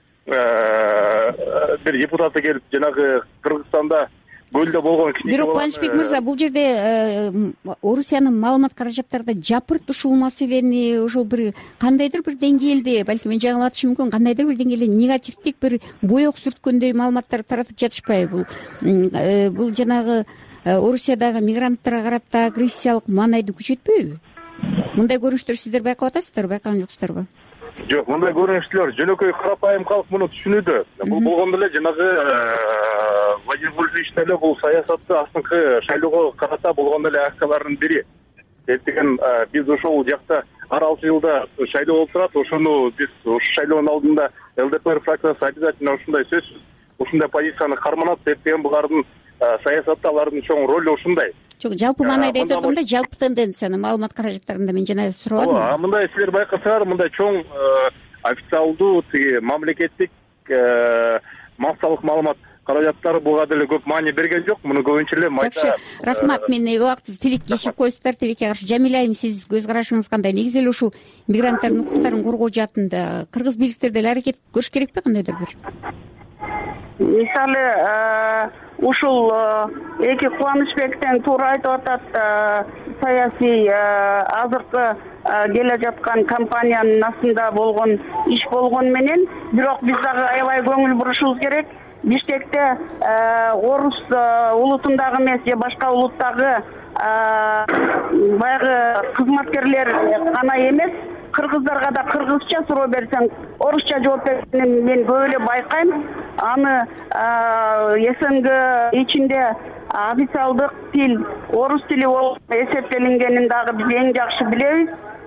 бир депутаты келип жанагы Кыргызстанда көлдө болгон бирок Кубанычбек мырза, бул жерде Орусиянын маалымат каражаттарында жапырт ушул маселени ошол бир кандайдыр бир деңгээлде, балким мен жаңылып атышым мүмкүн, кандайдыр бир деңгээлде негативдик бир боек сүрткөндөй маалыматтар таратып жатышпайбы? Бул жанагы Орусиядагы мигранттарга карап да агрессиялык маанайды күчөтпөйбү? Мындай көрүнүштөр сиздер байкап атасыздарбы, байкаган жоксуздарбы? Жок, мындай көрүнүштөр жөнөкөй карапайым калк муну түшүнүүдө. Бул болгондо эле жанагы Владимир Владимирович деле бул саясатты астыңкы шайлоого карата болгондо эле акциялардын бири. Деген биз ошол жакта ар 6 жылда шайлоо болуп турат. Ошону биз ушу шайлоонун алдында ЛДПР фракциясы обязательно ушундай сөзсүз ушундай позицияны карманат деп деген булардын саясатта алардын чоң ролу ушундай. Жок, жалпы маанайда айтып атам да, жалпы тенденцияны маалымат каражаттарында мен жана сурабадым. Мындай силер байкасаңар, мындай чоң официалдуу тиги мамлекеттик массалык маалымат каражаттары буга деле көп маани берген жок. Муну көбүнчө эле майда. Жакшы, рахмат. Мен убактысыз тилек кешип коесуздар. Тилекке каршы Жамиля айым, сиз көз карашыңыз кандай? Негизи эле ушул мигранттардын укуктарын коргоо жаатында кыргыз бийликтери деле аракет көрүш керекпи, кандайдыр бир? Мисалы ушул эки Кубанычбектен туура айтып атат, саясий азыркы келе жаткан компаниянын астында болгон иш болгон менен, бирок биз дагы аябай көңүл бурушубуз керек. Бишкекте орус улутундагы эмес, же башка улуттагы баягы кызматкерлер гана эмес, кыргыздарга да кыргызча суроо берсең, орусча жооп бергенин мен көп эле байкайм. Аны СНГ ичинде официалдык тил орус тили болуп эсептелингенин дагы биз эң жакшы билебиз.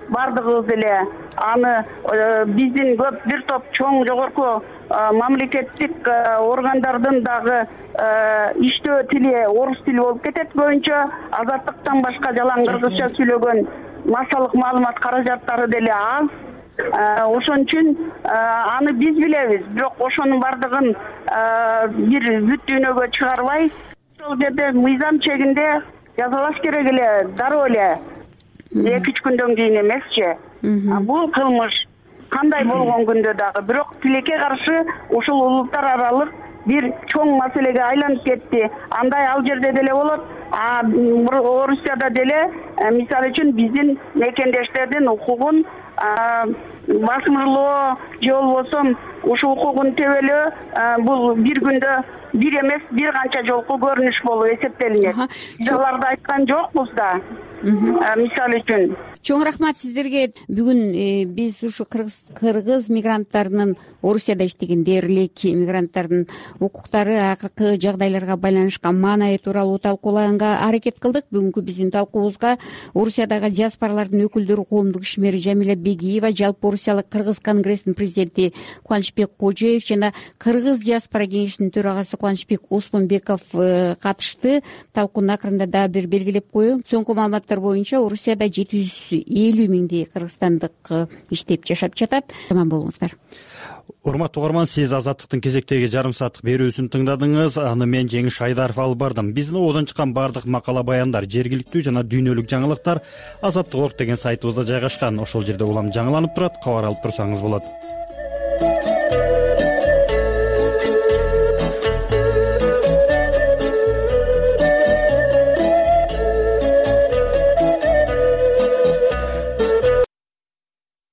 баардыгыбыз эле аны биздин көп бир топ чоң жогорку мамлекеттик органдардын дагы иштөө тили орус тили болуп кетет көбүнчө. Азаттыктан башка жалаң кыргызча сүйлөгөн массалык маалымат каражаттары деле аз. Ошон үчүн аны биз билебиз, бирок ошонун баардыгын бир бүт дүйнөгө чыгарбай, ошол жерде мыйзам чегинде жазалаш керек эле, дароо эле 2-3 күндөн кийин эмесчи. Бул кылмыш кандай болгон күндө дагы, бирок тилекке каршы ушул улуттар аралык бир чоң маселеге айланып кетти. Андай ал жерде деле болот. Орусияда деле мисалы үчүн биздин мекендештердин укугун басмырлоо же болбосо ушул укугун тебелөө бул бир күндө бир эмес бир канча жолку көрүнүш болуп эсептелинет. Биз аларды айткан жокпуз да. Мисалы үчүн чоң рахмат сиздерге. Бүгүн биз ушу кыргыз мигранттарынын Орусияда иштеген дээрлик мигранттардын укуктары, акыркы жагдайларга байланышкан маанайы тууралуу талкуулаганга аракет кылдык. Бүгүнкү биздин талкуубузга Орусиядагы диаспоралардын өкүлдөрү коомдук ишмери Жамиля Бегиева, жалпы Орусиялык кыргыз конгрессинин президенти Кубанычбек Кожоев жана кыргыз диаспора кеңешинин төрагасы Кубанычбек Осмонбеков катышты. Талкуунун акырында дагы бир белгилеп коеюн. Соңку маалыматтар боюнча Орусияда 750 миңдей кыргызстандык иштеп жашап жатат. Аман болуңуздар. Урматтуу угарман, сиз Азаттыктын кезектеги жарым сааттык берүүсүн тыңдадыңыз. Аны мен Жеңиш Айдаров алып бардым. Биздин оодон чыккан баардык макала баяндар, жергиликтүү жана дүйнөлүк жаңылыктар Азаттык.org деген сайтыбызда жайгашкан. Ошол жерде улам жаңыланып турат, кабар алып турсаңыз болот.